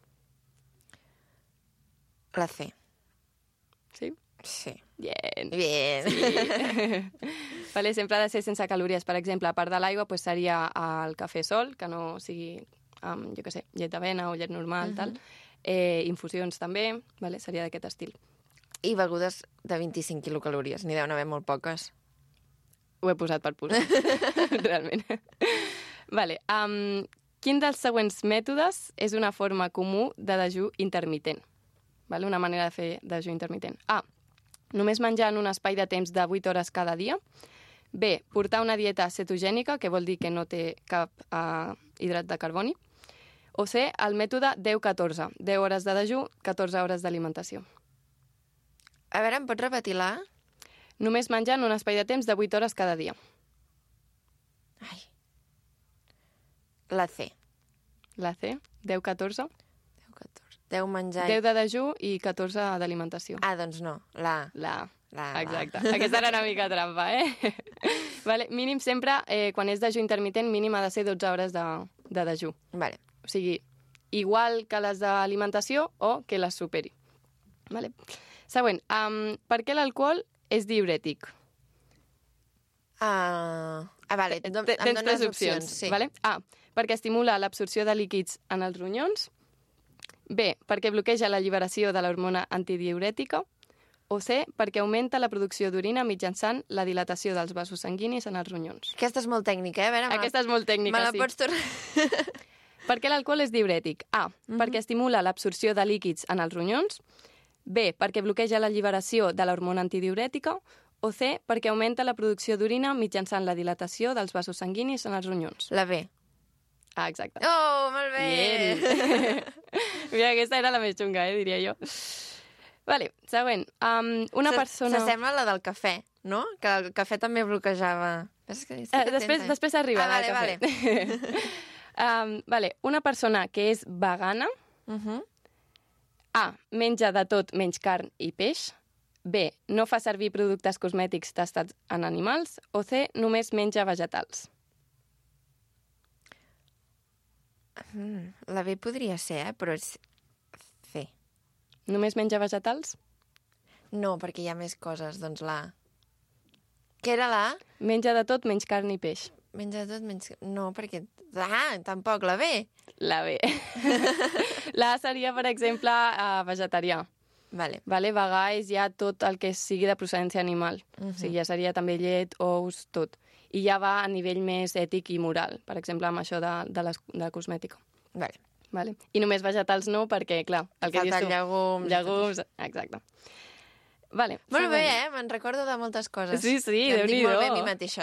La C. Sí? Sí. Bien. Bien. Sí. Vale, sempre ha de ser sense calories. Per exemple, a part de l'aigua, pues, seria el cafè sol, que no sigui, um, jo què sé, llet d'avena o llet normal, uh -huh. tal. Eh, infusions també, vale, seria d'aquest estil. I begudes de vint-i-cinc quilocalories. N'hi deuen haver molt poques. Ho he posat per posar, realment. Vale, um, quin dels següents mètodes és una forma comú de dejú intermitent? Vale, una manera de fer dejú intermitent. A. Només menjar en un espai de temps de vuit hores cada dia. B. Portar una dieta cetogènica, que vol dir que no té cap uh, hidrat de carboni. O C. El mètode deu catorze. deu hores de dejú, catorze hores d'alimentació. A veure, em pots repetir la A? Només menjar en un espai de temps de vuit hores cada dia. Ai. La C. La C. deu catorze. deu catorze. deu menjar... deu de dejú i catorze d'alimentació. Ah, doncs no. La A. La A. La A. Exacte. Aquesta era una mica trampa, eh? Vale. Mínim sempre, eh, quan és dejú intermitent, mínim ha de ser dotze hores de, de dejú. Vale. O sigui, igual que les d'alimentació o que les superi. Vale. Següent. Um, per què l'alcohol és diürètic? Uh... Ah, vale. Em Tens dones tres opcions. opcions. Sí. Vale? A. Perquè estimula l'absorció de líquids en els ronyons. B. Perquè bloqueja l'alliberació de l'hormona antidiürètica. O C. Perquè augmenta la producció d'orina mitjançant la dilatació dels vasos sanguinis en els ronyons. Aquesta és molt tècnica, eh? A veure, me la- Aquesta és molt tècnica, me la sí. pots tornar... Per què l'alcohol és diürètic? A. Mhm. Perquè estimula l'absorció de líquids en els ronyons. B. Perquè bloqueja l'alliberació de l'hormona antidiürètica. O C. Perquè augmenta la producció d'orina mitjançant la dilatació dels vasos sanguinis en els ronyons. La B. Ah, exacte. Oh, molt bé! Bien. Mira, aquesta era la més xunga, eh, diria jo. Vale, següent. Um, una Se- persona... S'assembla a la del cafè, no? Que el cafè també bloquejava... És que estic Eh, després, atenta. després arriba Ah, vale, al vale. cafè. um, vale, una persona que és vegana, Uh -huh. A. Menja de tot menys carn i peix. B. No fa servir productes cosmètics tastats en animals. O C. Només menja vegetals. Mm, la B podria ser, eh? Però és C. Només menja vegetals? No, perquè hi ha més coses, doncs la A. Què era la A? Menja de tot menys carn i peix. Menja tot menys... No, perquè... Ah, tampoc, la B. La B. La A seria, per exemple, uh, vegetarià. Vale. Vale? Vegà és ja tot el que sigui de procedència animal. Uh -huh. O sigui, ja seria també llet, ous, tot. I ja va a nivell més ètic i moral, per exemple, amb això de, de, les, de la cosmètica. Vale. Vale? I només vegetals no, perquè, clar, el que dius Falten tu... llegums. Llegums, exacte. Vale. Molt següent. bé, eh? Me'n recordo de moltes coses. Sí, sí, I em dic molt bé a Déu-n'hi-do. mi mateixa.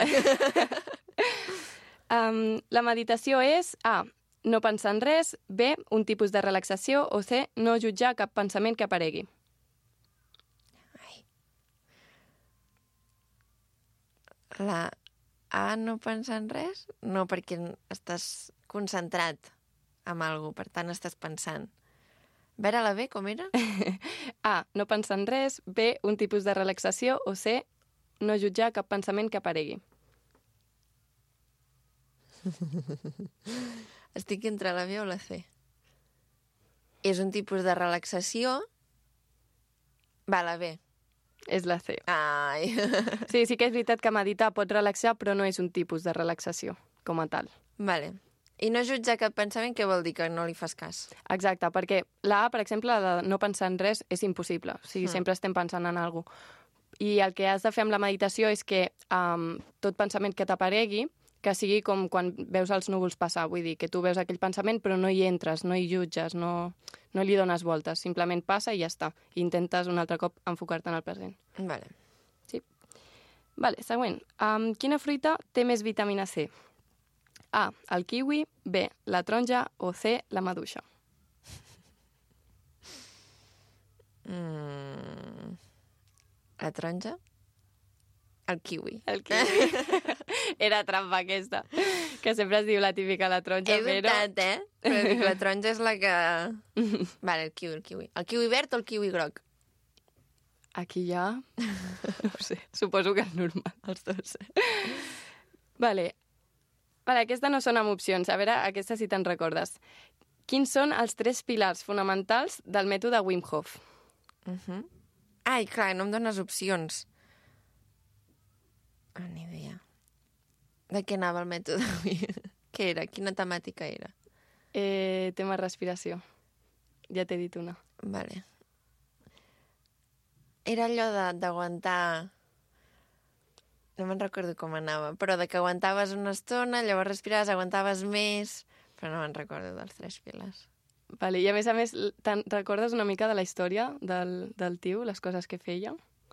Um, la meditació és A. No pensar en res. B. Un tipus de relaxació. O C. No jutjar cap pensament que aparegui. Ai. La A no pensa en res? No, perquè estàs concentrat en alguna cosa, per tant estàs pensant. A veure, la B, com era? A. No pensar en res. B. Un tipus de relaxació. O C. No jutjar cap pensament que aparegui. Estic entre la B o la C. És un tipus de relaxació... Va, la B. És la C. Ai. Sí, sí que és veritat que meditar pot relaxar, però no és un tipus de relaxació, com a tal. Vale. I no jutjar cap pensament, què vol dir? Que no li fas cas. Exacte, perquè la A, per exemple, la de no pensar en res és impossible. O sigui, Mm. sempre estem pensant en alguna cosa. I el que has de fer amb la meditació és que um, tot pensament que t'aparegui, que sigui com quan veus els núvols passar. Vull dir, que tu veus aquell pensament però no hi entres, no hi jutges, no, no li dones voltes. Simplement passa i ja està. I intentes un altre cop enfocar-te en el present. Vale. Sí. Vale, següent. Um, quina fruita té més vitamina C? A, el kiwi, B, la taronja o C, la maduixa. Mm. La taronja? El kiwi. El kiwi. Era trampa aquesta, que sempre es diu la típica la taronja, He però... dubtat, eh? Però dic, la taronja és la que... Vale, el kiwi, el kiwi. El kiwi verd o el kiwi groc? Aquí ja... No ho sé, suposo que és normal, els dos. Vale. Vale, aquesta no són amb opcions. A veure, aquesta si te'n recordes. Quins són els tres pilars fonamentals del mètode Wim Hof? Uh -huh. Ai, clar, no em dones opcions. Ah, ni idea. De què anava el mètode? Què era? Quina temàtica era? Eh, tema respiració. Ja t'he dit una. Vale. Era allò de- d'aguantar... No me'n recordo com anava, però de que aguantaves una estona, llavors respiraves, aguantaves més... Però no me'n recordo dels tres pilars. Vale, i a més a més, te'n recordes una mica de la història del, del tio, les coses que feia?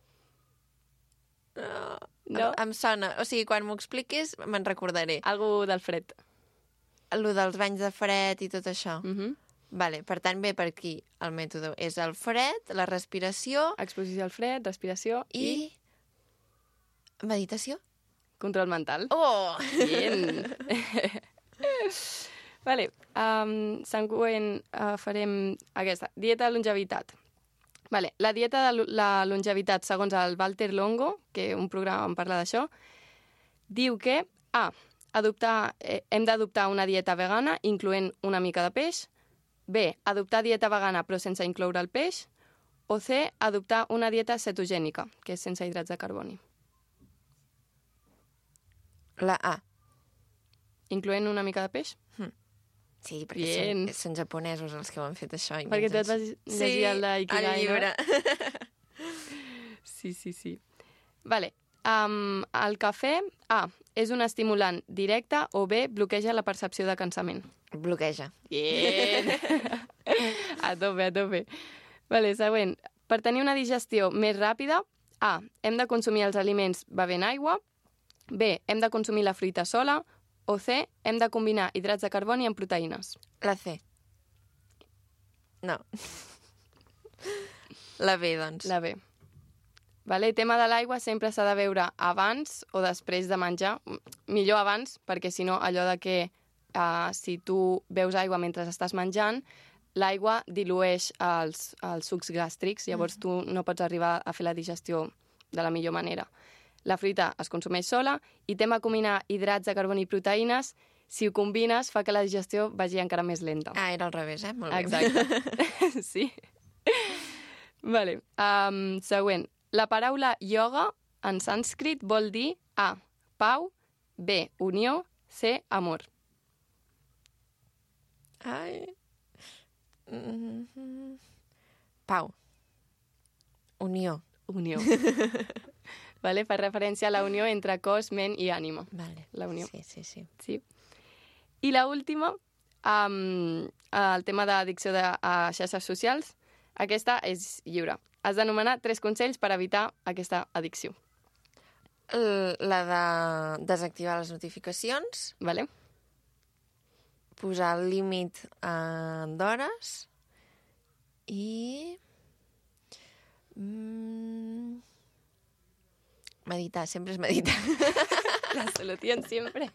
No. No? Em, em sona. O sigui, quan m'ho expliquis, me'n recordaré. Algo del fred. Lo dels banys de fred i tot això. Uh -huh. Vale, per tant, ve per aquí el mètode. És el fred, la respiració Exposició al fred, respiració i, i... Meditació? control mental. Oh! Bien. Vale, um, següent uh, farem aquesta. Dieta de longevitat. Vale, la dieta de lo- la longevitat, segons el Walter Longo, que un programa en parla d'això, diu que A. Adoptar, eh, hem d'adoptar una dieta vegana, incloent una mica de peix. B. Adoptar dieta vegana però sense incloure el peix. O C. Adoptar una dieta cetogènica, que és sense hidrats de carboni. La A. Incloent una mica de peix? Sí, perquè Bien. són, són japonesos els que ho han fet això. I Perquè tu et vas mengen- llegir el d'Ikigai, el llibre. no? Sí, sí, sí. Vale. Um, el cafè, A, és un estimulant directe o B, bloqueja la percepció de cansament. Bloqueja. Bien! A tope, a tope. Vale, següent. Per tenir una digestió més ràpida, A, hem de consumir els aliments bevent aigua, B, hem de consumir la fruita sola, o C, hem de combinar hidrats de carboni amb proteïnes. La C. No. La B, doncs. La B. Vale, el tema de l'aigua sempre s'ha de beure abans o després de menjar. M- Millor abans, perquè si no, allò de que uh, si tu beus aigua mentre estàs menjant, l'aigua dilueix els, els sucs gàstrics, llavors tu no pots arribar a fer la digestió de la millor manera. La fruita es consumeix sola i tema combinar hidrats de carboni i proteïnes, si ho combines fa que la digestió vagi encara més lenta. Ah, era al revés, eh? Molt bé. Exacte. Sí. Vale. Um, següent. La paraula ioga en sànscrit vol dir A, pau, B, unió, C, amor. Ai. Mm -hmm. Pau. Unió. Unió. Vale? Fa referència a la unió entre cos, ment i ànima. Vale. La unió. Sí, sí, sí. Sí. I la última, um, el tema d'addicció de, a xarxes socials, aquesta és lliure. Has d'anomenar tres consells per evitar aquesta addicció. L- La de desactivar les notificacions, Vale? posar el límit eh, d'hores i... Mm, meditar, sempre és meditar. La solució sempre.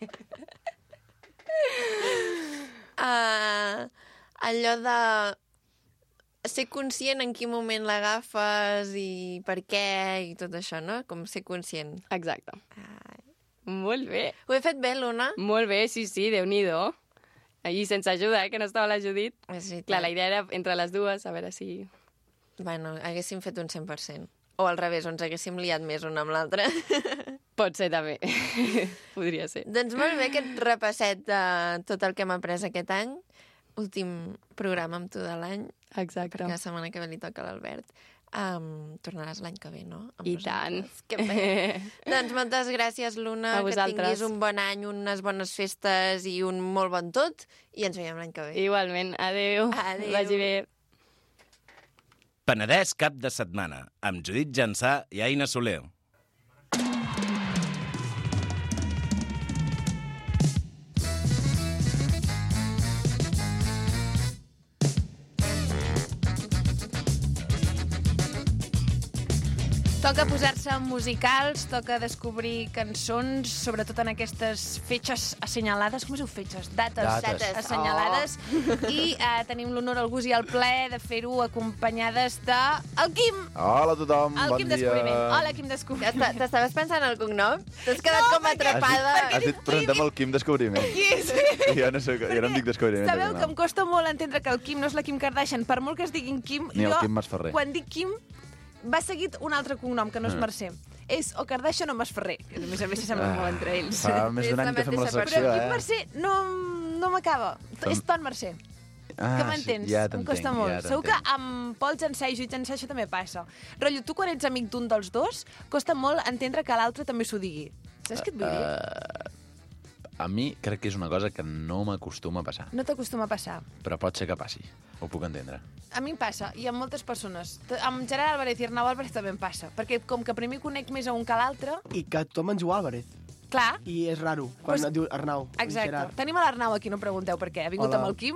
uh, allò de ser conscient en quin moment l'agafes i per què i tot això, no? Com ser conscient. Exacte. Ai. Molt bé. Ho he fet bé, Luna? Molt bé, sí, sí, Déu-n'hi-do. I sense ajuda, eh, que no estava la Judit. És veritat. Clar, la idea era entre les dues, a veure si... Bueno, haguéssim fet un cent per cent. O al revés, o ens haguéssim liat més una amb l'altra. Pot ser, també. Podria ser. Doncs molt bé, aquest repasset de tot el que hem après aquest any. Últim programa amb tu de l'any. Exacte. Perquè la setmana que ve li toca a l'Albert. Um, tornaràs l'any que ve, no? Amb I nosaltres. tant. Que bé. Doncs moltes gràcies, Luna. A que vosaltres. tinguis un bon any, unes bones festes i un molt bon tot. I ens veiem l'any que ve. Igualment. Adéu. Adéu. Vagi bé. Penedès cap de setmana, amb Judit Jansà i Aina Soler. Toca posar-se musicals, toca descobrir cançons, sobretot en aquestes fetges assenyalades. Com es diu fetges? Dates, Dates. Dates. assenyalades. Oh. I eh, tenim l'honor, el gust i el plaer de fer-ho acompanyades de el Quim. Hola a tothom, El bon Quim dia. Descobriment. Hola, Quim Ja Descobriment. està- T'estaves pensant el cognom? T'has quedat No, com perquè- atrapada. Has dit, presentem el Quim Descobriment. Yes. Jo no, soc, jo no em dic Descobriment. Sabeu no. que em costa molt entendre que el Quim no és la Kim Kardashian. Per molt que es diguin Kim, Ni el jo, Quim Masferrer. quan dic Kim, va seguit un altre cognom, que no és Ah. Mercè. És o Kardashian o Masferrer, que a més a més s'assemblen molt entre ells. Fa més És d'un la any que fem la mateixa secció, Però eh? Quim Mercè no, no m'acaba. Fem- És Ton Mercè. Ah, Que m'entens? Sí, ja em t'entenc, costa molt. ja Segur que t'entenc. amb Pol Jansà i Judit Jansà això també passa. Rotllo, tu quan ets amic d'un dels dos, costa molt entendre que l'altre també s'ho digui. Saps què et vull dir? Uh, a mi crec que és una cosa que no m'acostuma a passar, No t'acostuma a passar. però pot ser que passi. Ho puc entendre. A mi em passa, i amb moltes persones. T- Amb Gerard Álvarez i Arnau Álvarez també em passa, perquè com que primer conec més a un que a l'altre, I que tothom ens diu Álvarez. clar, I és raro, quan Pues- pues... et diu Arnau. i exacte. Gerard. Tenim a l'Arnau aquí, no pregunteu per què. Ha vingut Hola. amb el Quim.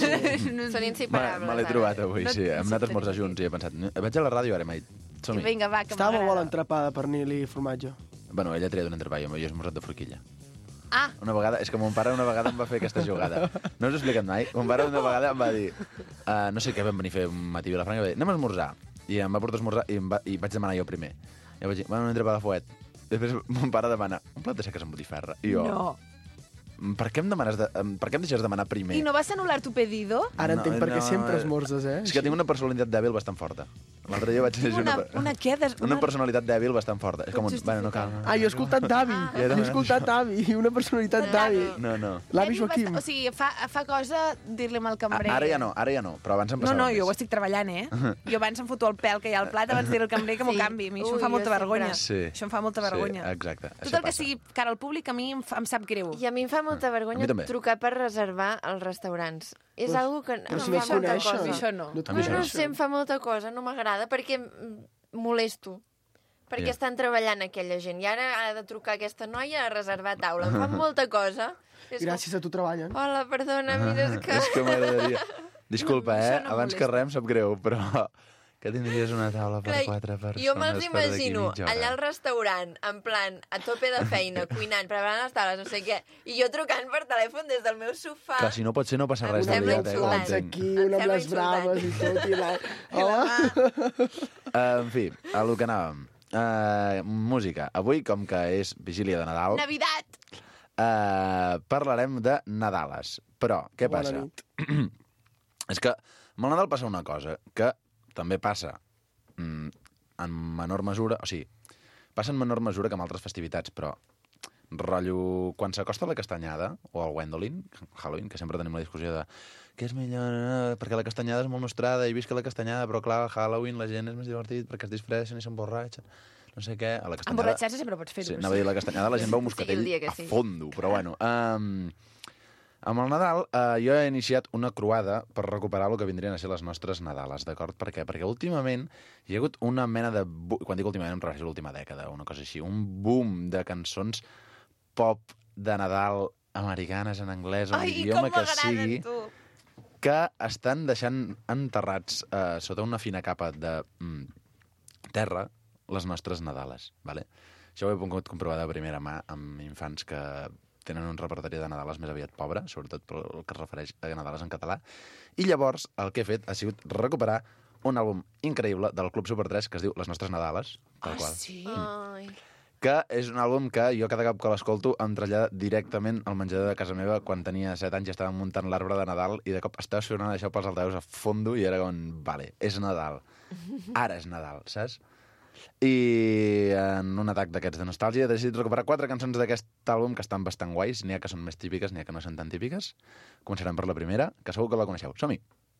Són Me inseparables. me l'he trobat avui, No- sí. Hem anat a esmorzar sí, junts i he pensat, vaig a la ràdio ara, m'ha dit, som-hi. Vinga, va, que Estava molt m'agrada. bon entrepà de pernil i formatge. Bueno, ella ha triat un entrepà, jo he esmorzat de forquilla. Ah, Una vegada, és que mon pare una vegada em va fer aquesta jugada. No us ho he explicat mai. Mon pare una vegada em va dir, uh, no sé què vam venir a fer un matí a Vilafranca, i va dir, anem a esmorzar. I em va portar a esmorzar i, em va, i vaig demanar jo primer. I vaig dir, bueno, un entrepà de fuet. Després mon pare demana, un plat de seques amb botifarra. I jo, no. per què em demanes de, em- per què em deixes demanar primer? I no vas anul·lar tu pedido? Ara No, entenc per què no, sempre eh, esmorzes, eh? És que tinc una personalitat dèbil bastant forta. L'altre dia vaig llegir Una, una, una què? Des... una personalitat dèbil bastant forta. És com un, Pots bueno, no cal. Ah, jo he escoltat d'avi. Ah. Jo he escoltat d'avi. Una personalitat d'avi. No, no. L'avi Ell Joaquim. bast- O sigui, fa, fa cosa dir-li amb el A, cambrer. ara ja no, ara ja no, però abans em No, passava no, més. jo ho estic treballant, eh? Jo abans em foto el pèl que hi ha al plat abans de dir al cambrer que m'ho Sí. canvi. A mi això Ui, em fa jo molta sempre. vergonya. Sí. Això em fa molta vergonya. Sí, exacte. Tot això el que passa. sigui cara al públic a mi em, fa, em sap greu. I a mi em fa molta A mi vergonya també. trucar per reservar als restaurants. És Però- algo que Però em si fa no et molta coneixen. cosa. Això no. No et A mi No, no coneixen. sé, em fa molta cosa, no m'agrada, perquè m- molesto. Perquè Ja. estan treballant aquella gent. I ara ha de trucar aquesta noia a reservar taula. Em fa molta cosa. És Gràcies a tu treballen. Com, hola, perdona, mira, és que... És que m'agradaria. Disculpa, No, eh? això no Abans molesta. que res em sap greu, però que tindries una taula per Clar, quatre persones jo me'ls per d'aquí imagino mitja hora. allà al restaurant, en plan, a tope de feina, cuinant, preparant les taules, no sé què, i jo trucant per telèfon des del meu sofà. Que si no pot ser, no passa res. Em de sembla veritat, eh? Ho insolant. entenc. Aquí, Em una amb sembla les braves i tot. I la... I la mà. Uh, en fi, a lo que anàvem. Uh, música. Avui, com que és vigília de Nadal, Navidad! uh, parlarem de Nadales. Però, què Bona passa? nit. És que amb el Nadal passa una cosa que també passa mm, en menor mesura, o sigui, passa en menor mesura que amb altres festivitats, però rotllo, quan s'acosta la castanyada, o el Gwendolyn, Halloween, que sempre tenim la discussió de què és millor, no, perquè la castanyada és molt nostrada, i visca la castanyada, però clar, Halloween la gent és més divertit perquè es disfressen i s'emborratxen, no sé què, a la castanyada... Emborratxar-se sempre pots fer-ho. Sí, anava a dir, la castanyada la gent veu un Sí, el dia moscatell que a sí. fondo, però bueno. Um, amb el Nadal, uh, jo he iniciat una croada per recuperar el que vindrien a ser les nostres Nadales, d'acord? Per què? Perquè últimament hi ha hagut una mena de... bu- Quan dic últimament em refereixo a l'última dècada, una cosa així, un boom de cançons pop de Nadal americanes en anglès o en Ai, com l'idioma que m'agrada, sigui, tu! que estan deixant enterrats uh, sota una fina capa de mm, terra les nostres Nadales. Vale? Això ho he pogut comprovar de primera mà amb infants que tenen un repertori de Nadales més aviat pobre, sobretot pel que es refereix a Nadales en català. I llavors el que he fet ha sigut recuperar un àlbum increïble del Club Super tres que es diu Les nostres Nadales, tal Ah, qual. sí? Ai. Que és un àlbum que jo cada cop que l'escolto em trasllada directament al menjador de casa meva quan tenia set anys i estava muntant l'arbre de Nadal i de cop estava sonant això pels altaveus a fondo i era com, vale, és Nadal. Ara és Nadal, saps? I en un atac d'aquests de nostàlgia he decidit recuperar quatre cançons d'aquest àlbum que estan bastant guais. N'hi ha que són més típiques, n'hi ha que no són tan típiques. Començarem per la primera, que segur que la coneixeu. Som-hi!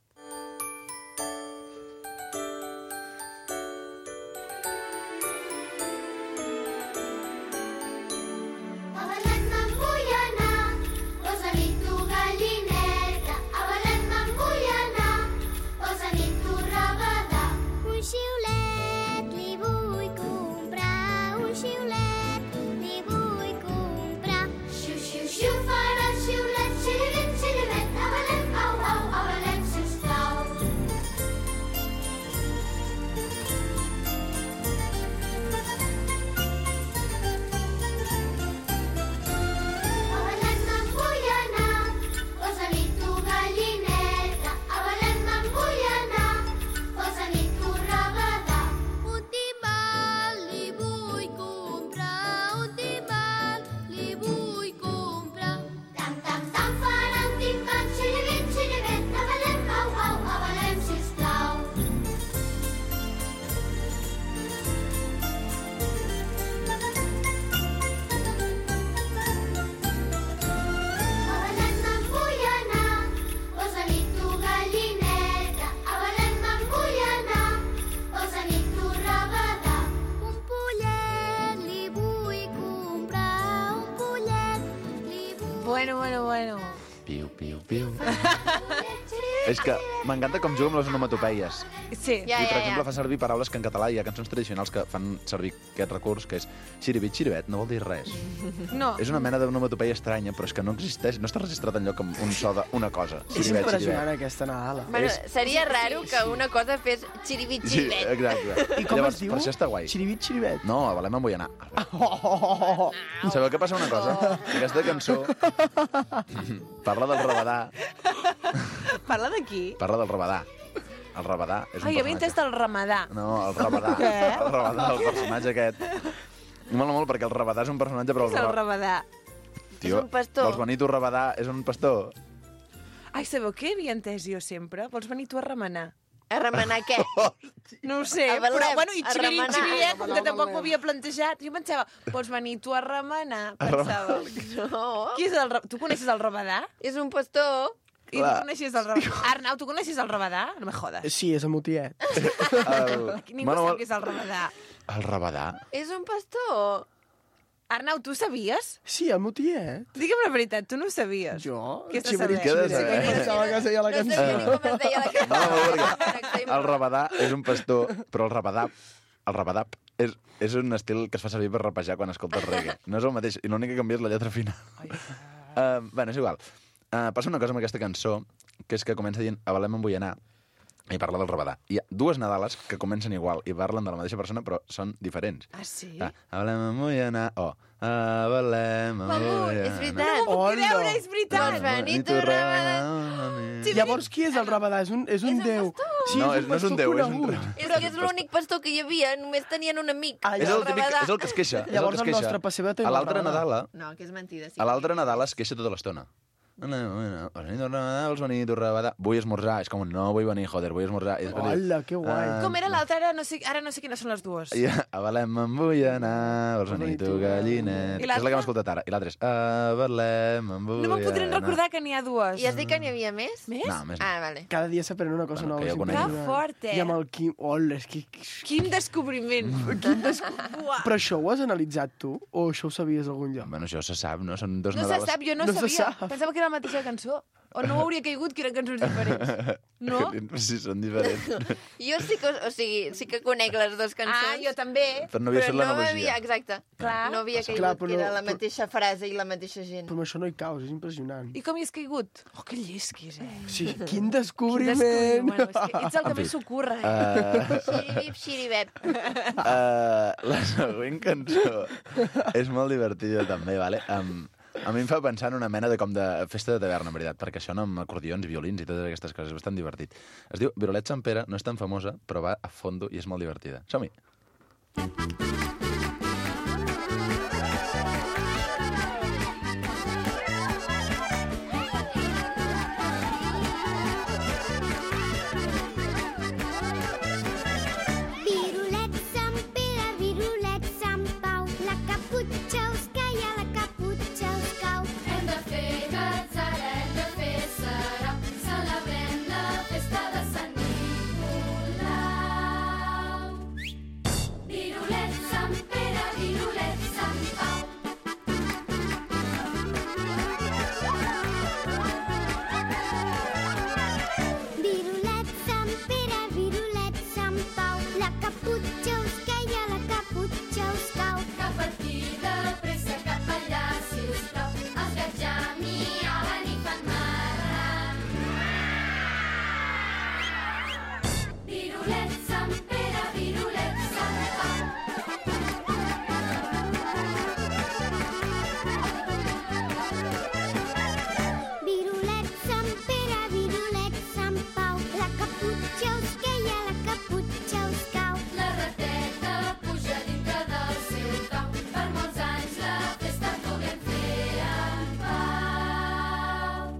Bueno, bueno, bueno. Piu, piu, piu. És que m'encanta com juga amb les onomatopeies. Sí. Ja, I, per ja, exemple, ja. fa servir paraules que en català hi ha cançons tradicionals que fan servir aquest recurs, que és xiribit, xiribet, no vol dir res. No. És una mena d'onomatopeia estranya, però és que no existeix, no està registrat enlloc amb un so d'una cosa. És Xiribet, impressionant, xiribet. aquesta Nadala. Bueno, És- seria raro que una cosa fes xiribit Sí, xiribet. exacte. I com Llavors, es diu? per això està guai. Xiribit, xiribet. No, a Valem em vull anar. Oh, Sabeu què passa una cosa? Aquesta cançó parla del rabadà. Parla de qui? Parla del rabadà. El rabadà és un Ai, havia entès personatge. del ramadà. No, el rabadà. Què? El rabadà, el personatge aquest. Mola molt perquè el rabadà és un personatge, però Què és el el rabadà... ramadà? Tio, És un pastor. Vols venir tu rabadà? És un pastor. Ai, sabeu què havia entès jo sempre? Vols venir tu a remenar? A remenar què? No ho sé, A Belém, però bueno, i a xiririt, remenar. xiriret, com que A tampoc Belém. m'ho havia plantejat. Jo pensava, vols venir tu a remenar? Pensava. No, Qui és el... ra- Tu coneixes el rabadà? és un pastor. I tu Clar. coneixes el rabadà? Arnau, tu coneixes el rabadà? No me jodes. Sí, és a Motiet. El... Ningú Bueno, sap què és el rabadà. el rabadà? És un pastor. Arnau, tu sabies? Sí, a Motiet. Digue'm la veritat, tu no ho sabies. Jo? Què estàs Xiribit, sabent? Què has de xiribit. saber? Pensava que seia la No cançó. sabia ni com es deia la No, cançó. perquè el rabadà és un pastor, però el rabadà, el rabadà és, és un estil que es fa servir per rapejar quan escoltes reggae. No és el mateix, i l'únic que canvia és la lletra final. Uh, bueno, és igual. Uh, passa una cosa amb aquesta cançó, que és que comença dient a Belém em vull anar, i parla del rabadà. Hi ha dues Nadales que comencen igual i parlen de la mateixa persona, però són diferents. Ah, sí? Ah, a Belém em vull anar, o a Belém em Mamu, vull és anar. veritat. No puc Hola. creure, és veritat. Vols venir I tu, rabadà? rabadà. Llavors, qui és el rabadà? És un, és un És un déu. pastor. Sí, No, és és- un no és un pastor déu, és un conegut. ra- És que és l'únic pastor que hi havia, només tenien un amic. Ah, És ja. el típic, rabadà. és el que es queixa. és el Llavors que es el queixa. nostre pessebre té A la l'altre rabadà. Nadala, No, que és mentida. Sí. a l'altre Nadala es queixa tota l'estona. Vols venir tu rabadà, vols venir tu rabadà. Vull esmorzar. És com, no vull venir, joder, vull esmorzar. I després diu, Hola, que guai. Ah, Com era l'altre? Ara, no sé, ara no sé quines són les dues. I a Belém em vull anar, vols venir tu gallinet. I És la l'altra? que hem escoltat ara. I l'altre és, a Belém em vull No me'n podré anar. recordar que n'hi ha dues. I has dit que n'hi havia més? Més? No, més no. Ah, vale. Cada dia s'aprèn una cosa Bueno, nova. que jo és conec. impressionant. Que fort, eh? I amb el Quim... Hola, és que... Quin descobriment. Quin desco... Buah. Però això ho has analitzat tu? O això ho sabies a algun lloc? Bueno, això se sap, no? Són dos No se Nadales. sap, jo no, No se sabia. sap. Pensava que era la mateixa cançó. O no hauria caigut que eren cançons diferents. No? Sí, són diferents. Jo sí que, o sigui, sí que conec les dues cançons. Ah, jo també. Però no havia però fet no l'analogia. m'havia, exacte. Clar. No havia caigut Clar, però que era no- la mateixa frase i la mateixa gent. Però amb això no hi caus, és impressionant. I com hi has caigut? Oh, que llesquis, eh? Sí, quin Quin descobriment! descobriment. Bueno, és que ets el que En fi. més s'ocorre, eh? Uh, Xiribip, xiribep. uh, la següent cançó és molt divertida també, vale? Um, a mi em fa pensar en una mena de com de festa de taverna, en veritat, perquè sona amb acordions, violins i totes aquestes coses, és bastant divertit. Es diu Virolet Sant Pere, no és tan famosa, però va a fondo i és molt divertida. Som-hi! Virolet Sant Pere Virolet, Sant Pere, Virolet, Sant Pau. La caputxa us queia, la caputxa us cau. La rateta puja dintre del seu cau. Per molts anys la festa puguem fer en pau.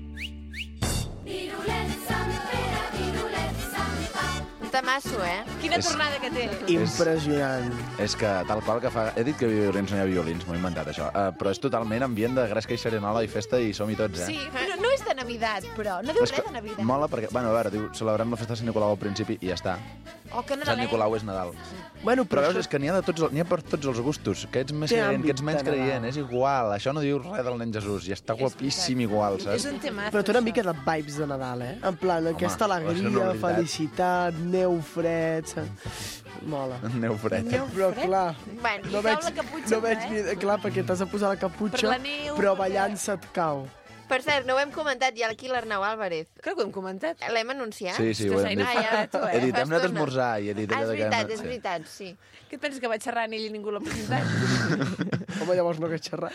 Virolet, Sant Pere, Virolet, Sant Pau. Un tamasso, eh? Quina És- tornada que té. Impressionant. És que tal qual que fa... He dit que violins no hi ha violins, m'ho he inventat, això. Uh, però és totalment ambient de gresca i serenola i festa i som-hi tots, eh? Sí, però no és de Navidad, però. No diu És res que de Navidad. mola perquè... Bueno, a veure, diu, celebrem la festa de Sant Nicolau al principi i ja està. O que Sant Nadalet. Nicolau és Nadal. Bueno, Però però veus, això... és que n'hi ha, de tots, n'hi ha per tots els gustos. Que ets més Té creient, àmbit que ets menys de Nadal. creient. És igual. Això no diu res del nen Jesús. I està guapíssim igual, És saps? un tema. Però té una mica de vibes de Nadal, eh? En plan, aquesta això no alegria, és veritat. felicitat, neu fred... saps? Mola. Neu fred. Neu Però, fred? clar, Bueno, no Li veig, cau la caputxa, no veig eh? ni... Clar, perquè t'has de posar la caputxa, Per la neu, però perquè- ballant se't cau. per cert, no ho hem comentat ja aquí l'Arnau Álvarez. Crec que ho hem comentat. L'hem anunciat? Sí, sí, ho hem dit. Ah, ja, tu, eh? He dit, Fa hem anat a estona. esmorzar i he dit... Ah, és allò de que hem veritat, anat- és sí. veritat, sí. Què et penses, que vaig xerrar ell i ningú l'ha presentat? Home, llavors no hagués xerrat.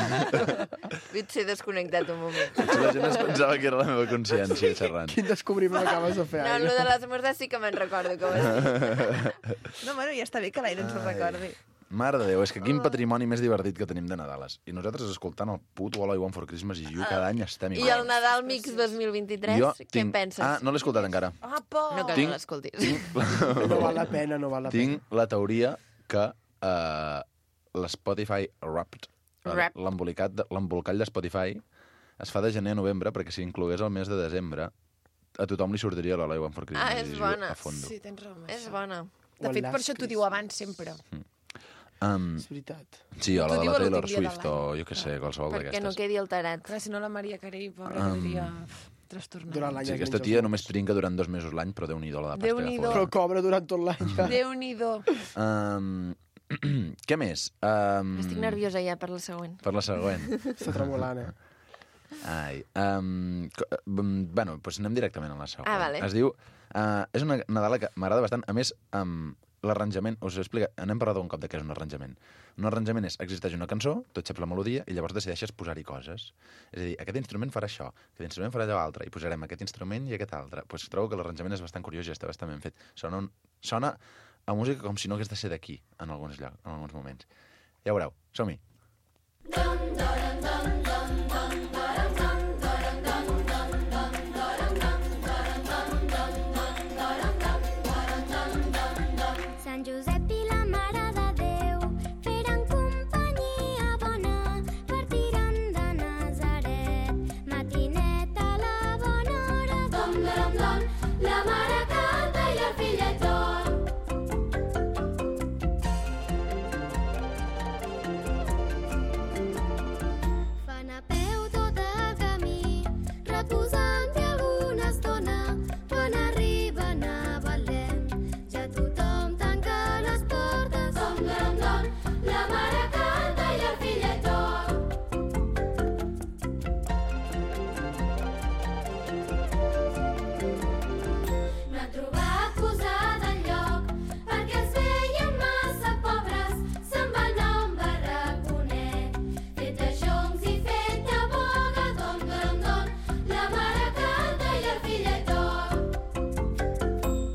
Potser desconnectat un moment. Si la gent es pensava que era la meva consciència xerrant. Quin descobriment acabes de fer, No, Aina. el de l'esmorzar sí que me'n recordo que ho has dit. No, bueno, ja està bé que l'Aire ens ho recordi. Mare de Déu, és que quin patrimoni més divertit que tenim de Nadales. I nosaltres escoltant el puto All I Want for Christmas i You cada any estem I igual. el Nadal Mix dos mil vint-i-tres, Jo què en tinc- penses? Ah, no l'he escoltat encara. Apa! No que Tinc- no l'escoltis. No val la pena, no val la pena. Tinc la teoria que uh, l'Spotify Wrapped, Wrapped. l'embolicat de- l'embolcall de Spotify, es fa de gener a novembre perquè si inclogués el mes de desembre a tothom li sortiria l'All I Want for Christmas Ah, és i You bona. a fondo. Sí, tens raó amb És això. bona. De fet, Last per això t'ho diu abans, sempre. Um, És veritat. sí, o la T'ho de diu la a l'últim Taylor dia de Swift o jo què sé, qualsevol Perquè no d'aquestes. quedi alterat. Clar, si no la Maria Carey, pobra, Um, quedaria trastornada. Durant l'any Sí, es aquesta menja tia els només mocos. trinca durant dos mesos l'any, però Déu-n'hi-do la de pasta. Déu-n'hi-do. que Però fot. cobra durant tot l'any. ja. Déu-n'hi-do. Um, què més? Um, Estic nerviosa ja per la següent. Per la següent. Està tremolant, eh? Ai, um, um, bueno, doncs anem directament a la següent. Ah, vale. Es diu... Uh, és una Nadala que m'agrada bastant. A més, um, l'arranjament... Us ho explica... Anem parlant un cop de què és un arranjament. Un arranjament és, existeix una cançó, tot saps la melodia, i llavors decideixes posar-hi coses. És a dir, aquest instrument farà això, aquest instrument farà allò altre, i posarem aquest instrument i aquest altre. Doncs pues trobo que l'arranjament és bastant curiós i està bastant ben fet. Sona, un, sona a música com si no hagués de ser d'aquí, en alguns llocs, en alguns moments. Ja veureu, som-hi. Sant Josep i la Mare de Déu feren companyia bona, partiren de Nazaret. Matinet a la bona hora. Dom, dom, dom, la mare canta i el fillet dorm. Fan a peu tot el camí, reposant-hi alguna estona. Quan arriben a Belém, ja tothom tanca les portes. Dom, dom, dom, la mare canta i el fillet dorm. No han trobat posada enlloc, perquè els veien massa pobres, se'n van a un barraconet. Fet de joncs i fet de boga, dom, dom, dom, la mare canta i el fillet dorm.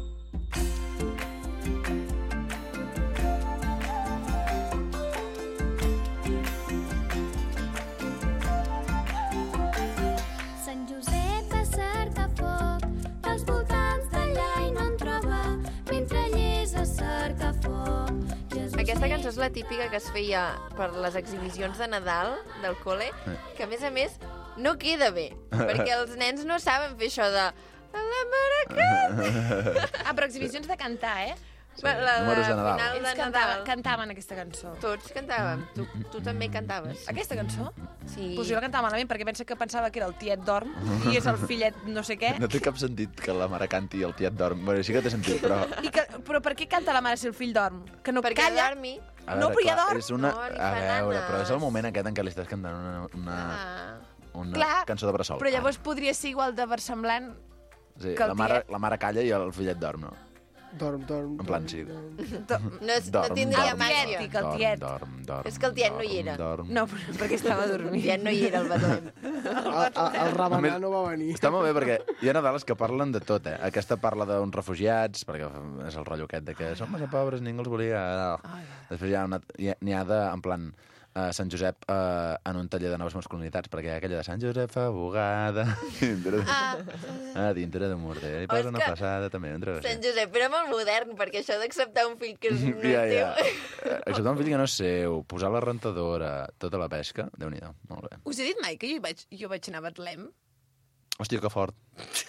Sant Josep a cercar foc, als voltants d'allà i no en troba, mentre lles a cercar foc. Jesús Aquesta cançó és la típica que es feia per les exhibicions de Nadal del col·le, que a més a més no queda bé, perquè els nens no saben fer això de la mare canta. Ah, però exhibicions de cantar, eh? Sí, La, la, números de Nadal. final Ells de cantava, Nadal. cantaven aquesta cançó. Tots cantàvem. Tu, tu també cantaves. Aquesta cançó? Sí. Pues jo la cantava malament perquè pensa que pensava que era el tiet dorm i és el fillet no sé què. No té cap sentit que la mare canti i el tiet dorm. Bueno, sí que té sentit, però... I que, però per què canta la mare si el fill dorm? Que no Perquè calla? dormi. A No, però ja clar, dorm. és una... No, li a fa veure, nanes. però és el moment aquest en què li estàs cantant una, una, Ah. una Clar, cançó de bressol. Però llavors podria ser igual de versemblant. Sí, que el la, mare, tiet. la mare calla i el fillet dorm, no? Dorm, dorm, En plan, sí. No, és, no tindria màgia. Tiet, el tiet. Dorm, dorm, És que el tiet no hi era. Dorm. No, perquè estava El dormint. tiet no hi era, el Betlem. El, el, el Rabanà no va venir. Està molt bé perquè hi ha Nadales que parlen de tot, eh? Aquesta parla d'uns refugiats, perquè és el rotllo aquest de que som massa pobres, ningú els volia. Després hi ha una, hi ha, n'hi ha de, en plan, uh, Sant Josep uh, en un taller de noves masculinitats, perquè hi ha aquella de Sant Josep fa bugada, dintre de, Ah, ah, dintre de morter, i Oh, és posa una que passada també. Entre Sant Josep era molt modern, perquè això d'acceptar un fill que no ja, és ja. teu... Acceptar un fill que no és seu, posar la rentadora, tota la pesca, Déu-n'hi-do, molt bé. Us he dit mai que jo hi vaig, jo vaig anar a Betlem? Hòstia, que fort.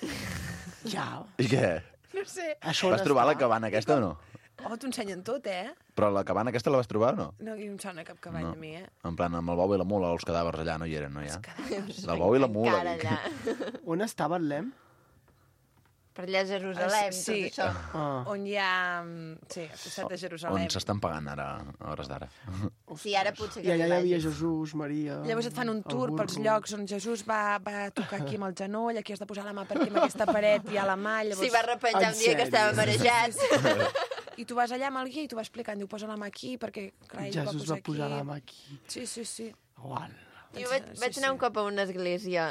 Ja. I què? No sé. Això Vas trobar la cabana aquesta o no? Oh, t'ho ensenyen tot, eh? Però la cabana aquesta la vas trobar o no? No, no em sona cap cavall No. a mi, eh? En plan, amb el bou i la mula, els cadàvers allà no hi eren, no hi ha? Del bou i la mula. Encara dic. allà. On està Betlem? Per allà a Jerusalem, Sí. tot això. Ah. On hi ha... Sí, al costat de Jerusalem. On s'estan pagant ara, a hores d'ara. Sí, ara potser I que allà hi hi havia vagis. Jesús, Maria... Llavors et fan un el tour pels burro. llocs on Jesús va, va tocar aquí amb el genoll, aquí has de posar la mà perquè amb aquesta paret hi ha la mà, llavors... S'hi va repenjar En un dia que sèrio? estava marejat. I tu vas allà amb el guia i tu vas explicant, diu, posa la mà aquí, perquè, clar, ell Jesús va va posar posar aquí. la mà aquí. Sí, sí, sí. Ual. Jo vaig, Sí, vaig anar sí. un cop a una església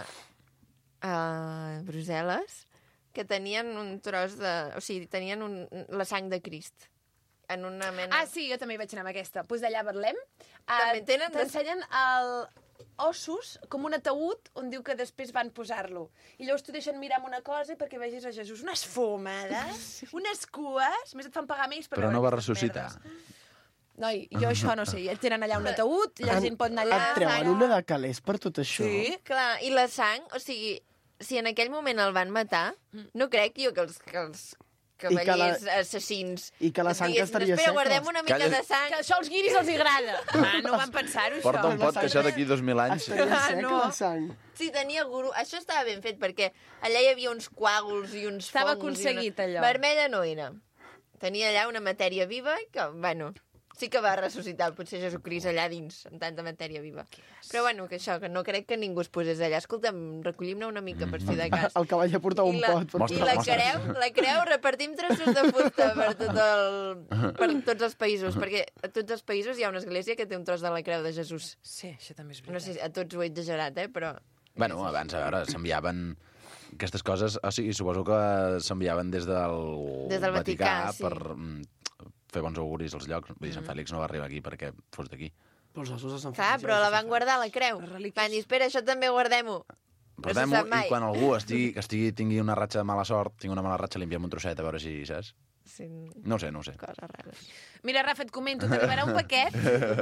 a Brussel·les que tenien un tros de... O sigui, tenien un, la sang de Crist. En una mena... Ah, sí, jo també hi vaig anar amb aquesta. Doncs pues d'allà a Betlem També eh, tenen- t'ensenyen el ossos com un ataúd on diu que després van posar-lo. I llavors t'ho deixen mirar amb una cosa perquè vegis a Jesús unes fumades, unes cues, més et fan pagar més per Però veure no va aquestes ressuscitar. merdes. Noi, jo això no sé. Ells tenen allà un ataúd, la gent pot anar allà... Et treuen una de calés per tot això. Sí, Clar, i la sang, o sigui, si en aquell moment el van matar, no crec jo que els, que els cavallers la- assassins... i que la sang diguessin, estaria Espera, seca." guardem una mica Calla. de sang. que això als guiris els agrada. Ah, no van pensar-ho, Porta això. un pot que això d'aquí dos mil anys... Estaria seca No. la sang. Sí, tenia guru. Això estava ben fet, perquè allà hi havia uns coàguls i uns Estava fongs. aconseguit, i una... allò. Vermella no era. Tenia allà una matèria viva que, bueno, sí que va ressuscitar potser Jesucrist allà dins, amb tanta matèria viva. Però bueno, que això, que no crec que ningú es posés allà. Escolta'm, recollim-ne una mica per fer de cas. El cavall ja portava I un la, pot. per I Mostra, la mostra. creu, la creu, repartim trossos de fusta per, tot el, per tots els països, perquè a tots els països hi ha una església que té un tros de la creu de Jesús. Sí, això també és No veritat. sé, a tots ho he exagerat, eh, però... Bueno, abans, a veure, s'enviaven aquestes coses... O sigui, suposo que s'enviaven des del, Des del Vaticà, sí. per mm, fer bons auguris als llocs. Vull dir, Sant Fèlix no va arribar aquí perquè fos d'aquí. Però els ossos de Sant Clar, Fèlix però ja la els van guardar a la creu. Les relíquies. Van dir, espera, això també guardem-ho. No se Portem-ho, sap mai. i quan algú estigui, que estigui, tingui una ratxa de mala sort, tingui una mala ratxa, li enviem un trosset a veure si, saps? Sí, No ho sé, no ho sé. coses rares. Mira, Rafa, et comento, t'arribarà un paquet.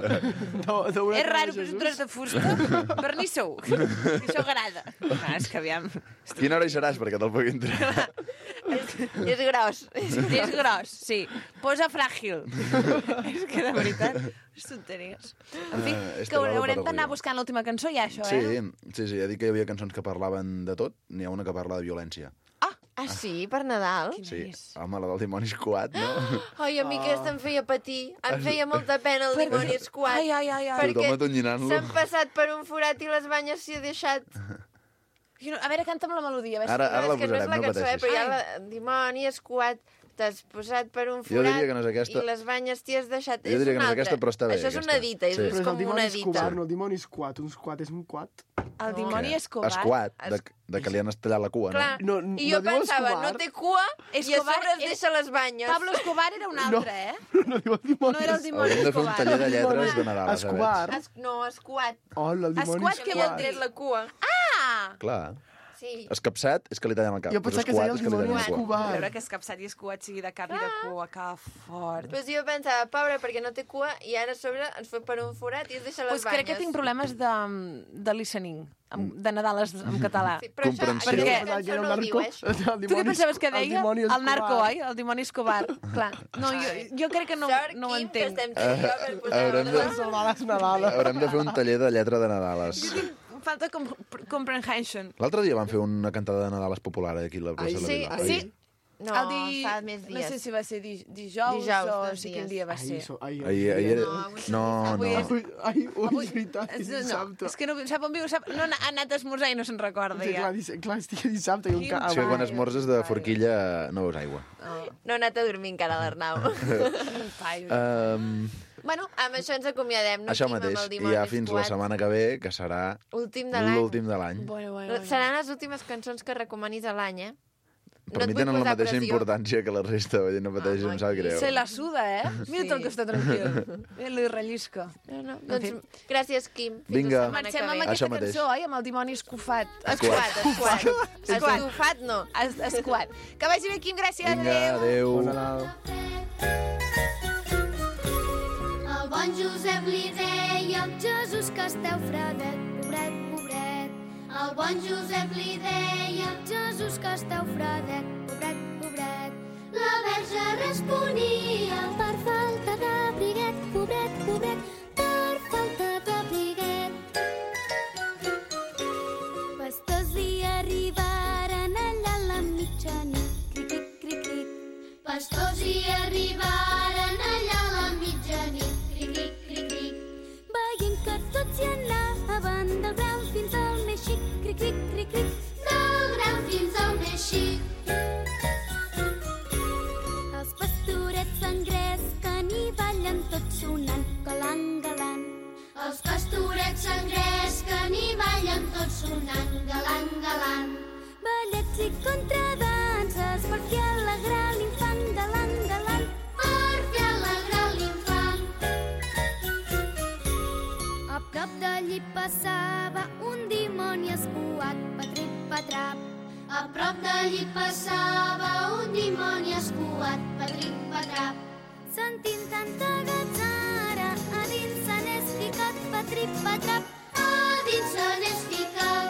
De- d'una És creu raro, de però és un Jesús. tros de fusta. Vernissou. Això agrada. Ah, és que aviam... Quina hora hi seràs perquè te'l pugui entrar? És gros. És gros, sí. Posa fràgil. És que, de veritat, és tonteries. En fi, Eh, este que vale haurem para d'anar arriba. buscant l'última cançó ja, això, Sí, eh? sí, sí, he dit que hi havia cançons que parlaven de tot, n'hi ha una que parla de violència. Ah, sí? Per Nadal? Quina Sí, és? home, la del dimoni escuat, no? Ai, a mi aquesta em feia patir. Em feia molta pena el dimoni escuat. Ai, ai, ai, ai. Perquè Tothom atonyinant-lo. s'han passat per un forat i les banyes s'hi ha deixat... Jo no- A veure, canta'm la melodia. A veure Ara, si... ara la és que no és posarem, la no cançó, eh, pateixis. però hi ha la dimoni escuat, t'has posat per un Jo forat diria que no és aquesta. i les banyes t'hi has deixat... Jo diria que no és una aquesta, altra. però està bé, Això és aquesta. una dita, és, Sí. és Però és el com dimoni una Escobar, dita. no, el dimoni escuat. Un escuat és un quat. El dimoni Què? Escobar. Escuat, de, de que li han estallat la cua, Clar, No, i jo no diu pensava, Escobar? no té cua i a Escobar sobre es és- deixa les banyes. Pablo Escobar era un altre, eh? no? No diu el dimoni. No era el no? dimoni Hauríem de fer un Escobar. taller de lletres de Nadal, a saber. Escobar. Es, no, escuat. Oh, el dimoni Escuat, què Que vol vol dir? tret la cua. Ah! Clar. Sí. Escapçat és que li tallen el cap. Jo Pues pensava que escuat seria el és que li tallen dimoni la cua. A Escobar. veure que escapçat i escuat sigui de cap i de cua, que fort. Pues jo pensava, pobre, perquè no té cua, i ara a sobre ens fa per un forat i es deixa les Pues banyes. crec que tinc problemes de, de listening, amb- de Nadal en català. Sí, però Comprensió. això, Perquè- aquesta Pensava que era cançó un no ho narco. diu, eh? El Tu què dimoni pensaves que el deia? dimoni El narco, Escobar. oi? El dimoni Escobar. Clar. No, jo, jo crec que no, Sort, no ho Quim, que entenc. estem tu i jo per posar haurem de- ordre. Salvar les Nadales. Haurem de fer un taller de lletra de Nadales. Em falta com, comprehension. L'altre dia van fer una cantada de Nadales popular aquí a la plaça Ai, de la sí, Vila. ai. Sí, No, el di... fa més dies. No sé si va ser di... dijous, Dijous, o no dos sé dies. quin dia va Ai, ser. so, ai, Ahir, ahir... No, avui No, avui no. és- Ai, ai, ui, Avui- és veritat, és no, dissabte. és que no sap on viu, sap... no ha anat a esmorzar i no se'n recorda Sí, ja. clar, dis- clar, estic a dissabte. I un Quin ca... És que quan Ai, esmorzes de forquilla no veus aigua. No ha anat a dormir encara l'Arnau. Pai. Um, Bueno, Amb això ens acomiadem. No això Quim, amb mateix, el i dimoni ja fins la escuat. setmana que ve, que serà Últim de l'any. l'últim de l'any. bueno, bueno, bueno. Seran les últimes cançons que recomanis a l'any, eh? Per no mi et vull tenen la posar mateixa pressió. importància que la resta, vull dir, no pateixis, Home, em sap greu. Se la suda, eh? Mira-te'l Sí. que està tranquil. Mira, li rellisca. No, no. En Doncs, fi. gràcies, Quim. Fins Vinga. la setmana Marxem que amb ve. Això aquesta mateix. cançó, oi? Amb el dimoni escofat. Escuat, escuat. Escuat. Escufat, no. Es, escuat. Que vagi bé, Quim, gràcies. Vinga, adéu. Bon Nadal. El bon Josep li deia Jesús, que esteu fredet, pobret, pobret. El bon Josep li deia Jesús, que esteu fredet, pobret, pobret. La verge responia Per falta d'abriguet, pobret, pobret, per falta d'abriguet. Pastors hi arribaren allà a la mitjanit, cric, cric, cric, cric. Pastors hi arribaren allà a la mitjanit. Cric, cric, cric, cric. Veient que tots hi anaven del gran fins al més xic, cric, cric, cric, cric. Del gran fins al més xic. Els pastorets s'engresquen i ballen tots sonant, galant, galant. Els pastorets s'engresquen i ballen tots sonant, galant, galant. Ballets i contradanses per fer alegrar l'infant, galant, galant. Per fer alegrar l'infant. A prop d'allí passava un dimoni escuat, patrip, patrap. A prop d'allí passava un dimoni escuat, patrip, patrap. Sentint tanta gatzara, a dins se n'és ficat, patrip, patrap. A dins se n'és ficat.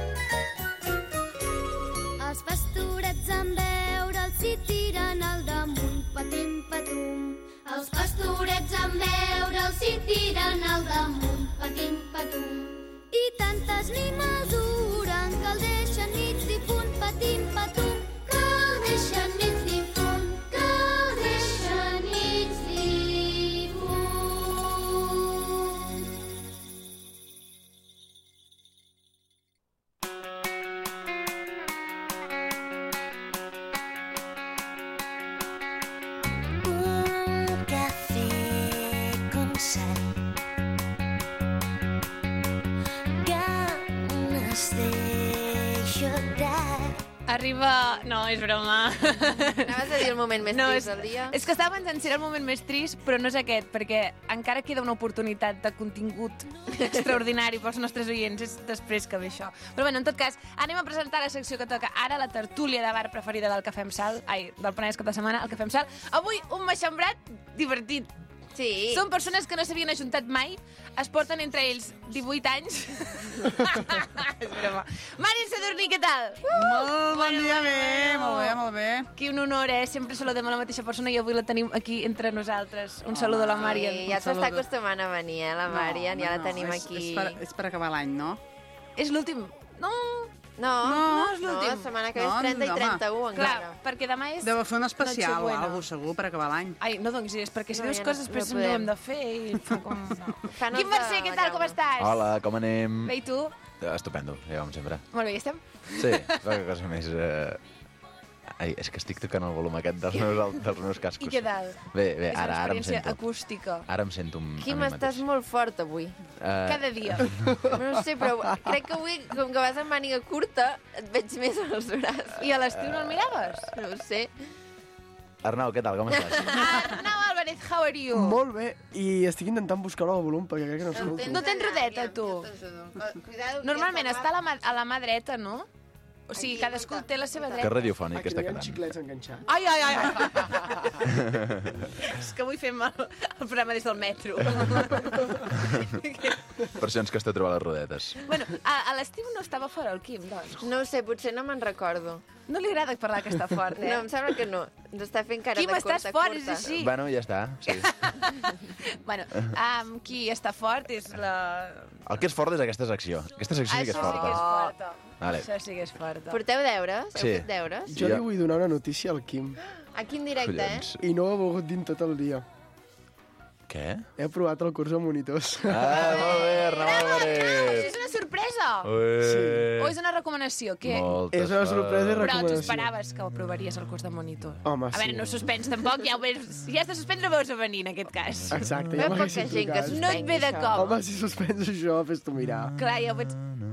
Els pastorets en veure'l s'hi tiren al damunt, patim, patum. Els pastorets en veure'l s'hi tiren al damunt, patim, patum. I tantes ni mesuren que el deixen mig difunt, patim, patum. Que el deixen mig difunt, que el deixen mig difunt. Un café con sal. Ganas de llorar. Arriba... No, és broma. Anaves a dir el moment més No, trist és- del dia? És que estava pensant si era el moment més trist, però no és aquest, perquè encara queda una oportunitat de contingut extraordinari pels nostres oients. És després que ve això. Però bueno, en tot cas, anem a presentar la secció que toca ara, la tertúlia de bar preferida del Cafè amb Sal, ai, del Penedès cap de setmana, el Cafè amb Sal. Avui, un maxambrat divertit. Sí. Són persones que no s'havien ajuntat mai, es porten entre ells divuit anys. És broma. Mari Sadurní, què tal? Molt bon dia, bé, molt bé, molt bé. Quin honor, eh? Sempre saludem a la mateixa persona i avui la tenim aquí entre nosaltres. Un saludo a la Màrian. Sí, ja Un s'està saludo. acostumant a venir, eh, la Màrian, ja la no, tenim és, aquí. És per, és per acabar l'any, no? És l'últim. No, No, no és no, l'últim. la setmana que ve No, és trenta i home. trenta-u clar, encara. perquè demà és... Deu fer un especial o Nochebuena. alguna segur per acabar l'any. Ai, no donis idees, perquè si No, dius ja no- coses després no no ho hem podem. de fer i fa com... No. Fan Quim els de Mercè, què la tal, com Jaume. estàs? Hola, com anem? Bé, i tu? Estupendo, ja com sempre. Molt bé, ja estem? Sí, poca cosa més. Eh... Ai, és que estic tocant el volum aquest dels meus, al- dels meus cascos. I què tal? Bé, bé, És ara, una ara em experiència sento. acústica. Ara em sento un, Quim, a mi estàs mateix. molt fort avui. Eh, Cada dia. No ho sé, però crec que avui, com que vas amb màniga curta, et veig més als braços. I a l'estiu no el miraves? No ho sé. Arnau, què tal, com estàs? Arnau Álvarez, how are you? Molt bé, i estic intentant buscar-ho al volum perquè crec que no escolto. No tens rodeta, tu? Cuidado, Normalment està a la, mà, a la mà dreta, no? O sigui, cadascú té la seva Que dreta. radiofònic Aquí està no hi ha quedant. xiclets enganxats. Ai, ai, ai, ai. És que avui fem el, el programa des del metro. Per això ens costa trobar les rodetes. Bueno, a, a l'estiu no estava fora el Quim, doncs. No ho sé, potser no me'n recordo. No li agrada parlar que està fort, eh? No, em sembla que no. Ens està fent cara Quim, de estàs curta, fort, curta. és així. Bueno, ja està. Sí. Bueno, um, qui està fort és la... El que és fort és aquesta secció. Aquesta secció sí que és Això sí que és forta. forta. Vale. Això sí que és forta. Porteu deures? Sí. Heu fet deures? Jo li vull donar una notícia al Quim. Aquí en directe, Collons. eh? I no ho he volgut dir en tot el dia. Què? He aprovat el curs de monitors. Ah, molt bé, Arnau Això Álvarez. és una sorpresa! Sí. O és una recomanació? Què? Moltes És una sorpresa i Però tu recomanació. esperaves que aprovaries el curs de monitor. Home, A veure, sí. no suspens tampoc, ja ho veus... Si ja està suspens, no veus a venir, en aquest cas. Exacte, Veu ja poca m'haguessin gent que trucat. No et ve de això. cop. Home, si suspens això, fes-tu mirar. Clar, ja ho veig...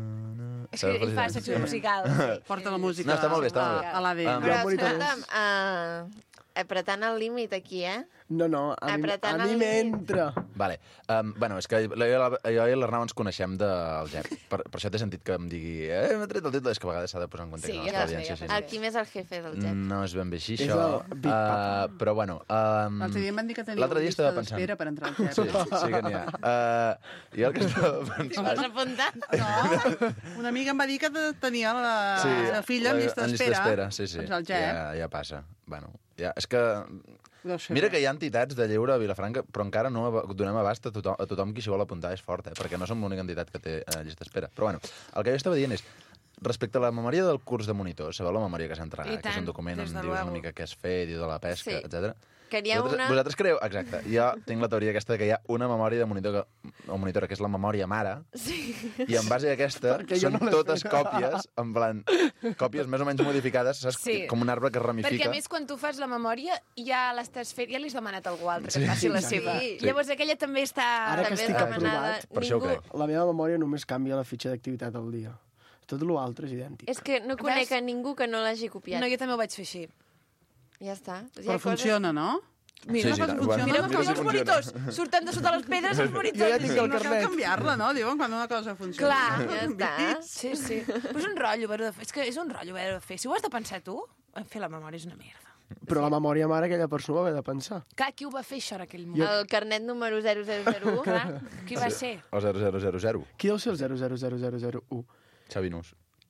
És que ell fa secció musical. Sí. Porta la música No, està molt bé, està molt bé. a l'A D N. Ah, Però Ja, monitors. escolta'm, uh, apretant el límit aquí, eh? No, no, a mi, a Apretant mi el- m'entra. Vale. Um, bueno, és que jo i la- jo i l'Arnau ens coneixem del G E P. Per, per això t'he sentit que em digui eh, m'ha tret el títol. És que a vegades s'ha de posar en context Sí, a ja la fas bé, audiència. ja fas sí, El Quim és el jefe del sí. G E P. No és ben bé així, És això. el Big Papa. Uh, però bueno... Um, L'altre dia em van dir que tenia l'altre una dia llista estava pensant. d'espera per entrar al G E P. Sí, sí que n'hi ha. Uh, jo el que estava pensant... Vols apuntar? No, una amiga em va dir que te- tenia la, Sí, la filla en llista en d'espera. Sí, sí. Doncs al G E P. Ja, ja passa. Bueno, ja, és que... Deu ser Mira bé. que hi ha entitats de lleure a Vilafranca, però encara no ab- donem abast a tothom, a tothom qui s'hi vol apuntar. És fort, eh? Perquè no som l'única entitat que té eh, llista d'espera. Però bueno, el que jo estava dient és, respecte a la memòria del curs de monitor, sabeu la memòria que s'ha entregat, I que és tant, un document on des de dius una luego. mica què has fet, i de la pesca, Sí. etcètera. Que n'hi ha vosaltres, una... vosaltres creu... Exacte. Jo tinc la teoria aquesta que hi ha una memòria de monitor, que, o monitora, que és la memòria mare, Sí. i en base a aquesta Perquè jo són no l'he totes fet. còpies, en plan, còpies més o menys modificades, saps? Sí. Com un arbre que es ramifica. Perquè, a més, quan tu fas la memòria, ja l'estàs fent, ja li has demanat a algú altre que Sí. et faci la Sí. seva. Sí. Llavors, aquella també està... Ara que També estic és demanada. aprovat, per això ho Ningú... crec. la meva memòria només canvia la fitxa d'activitat al dia. Tot l'altre és idèntic. És que no conec a ningú que no l'hagi copiat. No, jo també ho vaig fer així. Ja està. Hi ha Però funciona, no? Mira, Sí, sí, com bueno, mira mira com si els funciona. monitors surten de sota les pedres, els monitors. Jo ja tinc el No cal carnet. canviar-la, no? Diuen quan una cosa funciona. Clar, ja està. Sí, sí. Però és un rotllo haver-ho de fer. És que és un rotllo haver-ho de fer. Si ho has de pensar tu, fer la memòria és una merda. Però la memòria mare aquella persona ho va haver de pensar. Clar, qui ho va fer, això, en aquell moment? El carnet número zero zero zero u. Clar, qui va ser? O zero zero zero zero. Qui deu ser el zero zero zero zero zero u? Xavi Nus.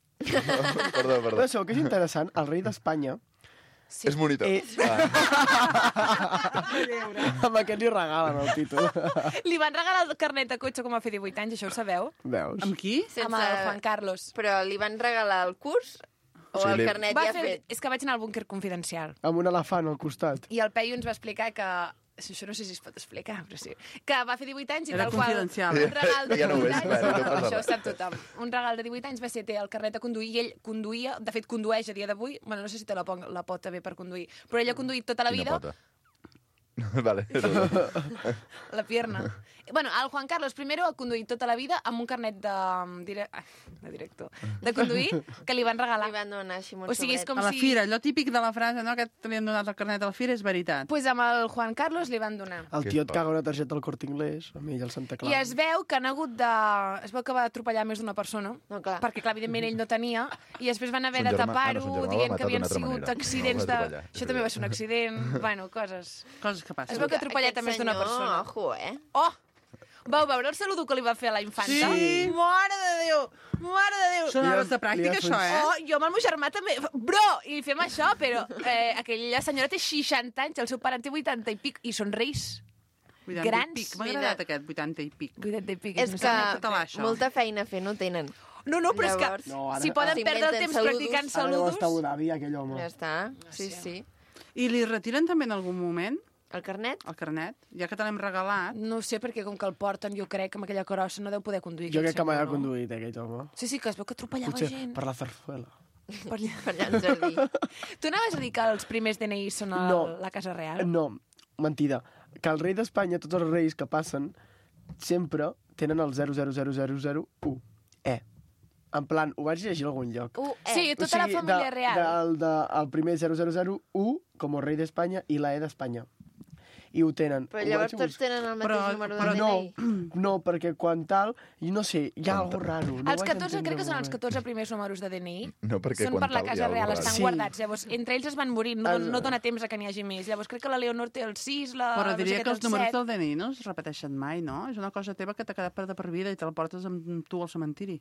perdó, perdó. Però sabeu que és interessant? El rei d'Espanya... Sí. És monitor. Eh, amb aquest li regalen el títol. Li van regalar el carnet de cotxe com a fer divuit anys, això ho sabeu? Veus? Amb qui? Sense... Amb el Juan Carlos. Però li van regalar el curs o Sí, el li- carnet Va ja fer... fet? És que vaig anar al búnquer confidencial. Amb un elefant al costat. I el Peyu ens va explicar que... Això no sé si es pot explicar, però sí. Que va fer divuit anys i Era tal qual... confidencial. Un regal de Ja no ho divuit és, anys... bueno, no passa Això ho res. sap tothom. Un regal de divuit anys va ser té el carnet de conduir i ell conduïa, de fet condueix a dia d'avui, bueno, no sé si té la, pon- la pota bé per conduir, però ell ha conduït tota la Quina vida, pota. vale. la pierna. Bueno, el Juan Carlos I ha conduït tota la vida amb un carnet de, dire... Ai, de director, de conduir, que li van regalar. Li van donar així molt O sigui, és sobret. com A la si... fira, allò típic de la frase, no? Que li han donat el carnet a la fira és veritat. Pues amb el Juan Carlos li van donar. El Que tio et fort. caga una targeta al Corte Inglés, amb ell al Santa Clara. I es veu que han hagut de... Es veu que va atropellar més d'una persona, No, clar. perquè, clar, evidentment, ell no tenia, i després van haver Son de germà- ah, tapar-ho, no, son germà va dient matar que havien d'una altra sigut manera. accidents No, va de... atropellar, Això també va ser un accident, bueno, coses. Coses que passen. Es veu que ha atropellat a Aquest més d'una senyor, persona. Ojo, eh? Oh! Vau veure el saludo que li va fer a la infanta? Sí. Mare de Déu! Mare de Déu! Són Li hores has- de pràctica, li has això, eh? Oh, jo amb el meu germà també... Bro! I fem això, però eh, aquella senyora té seixanta anys, el seu pare en té vuitanta i pic, i són reis. vuitanta grans. i pic. M'ha agradat aquest vuitanta i pic. vuitanta i pic. És no que sé. català, això. molta feina a fer no tenen. No, no, però Llavors, és que No, ara- si poden s'inventen perdre el temps saludos. practicant Ara deu saludos... estar a Abu Dhabi, aquell home. Ja està. Sí, sí. I li retiren també en algun moment El carnet? el carnet? Ja que te l'hem regalat. No sé, perquè com que el porten, jo crec que amb aquella crossa no deu poder conduir. Jo aquest crec que mai ha senyor, no? conduït, eh, aquell home. Sí, sí, que es veu que atropellava Potser gent. per la zarzuela. Per allà. Per allà en jardí. Tu anaves a dir que els primers D N I són a No. la Casa Real? No, mentida. Que el rei d'Espanya, tots els reis que passen, sempre tenen el zero zero zero zero zero u. E. En plan, ho vaig llegir a algun lloc. U, eh. Sí, tota la família de, real. Del, de, el primer zero zero zero u com a rei d'Espanya i la E d'Espanya. I ho tenen. Però Ho llavors vaig tots buscar. tenen el mateix Però- número de però D N I. No, no, perquè quan tal, i no sé, hi ha alguna raro. No ho Els vaig catorze, entendre crec que són els molt bé. catorze primers números de D N I. No, perquè són quan per la tal hi ha Casa algú Real, raro. estan Sí. guardats. Llavors, entre ells es van morir, no, El- no dona temps a que n'hi hagi més. Llavors, crec que la Leonor té el sis, la... Però no sé diria què que té els el números set. del D N I no es repeteixen mai, no? És una cosa teva que t'ha quedat per de per vida i te'l portes amb tu al cementiri.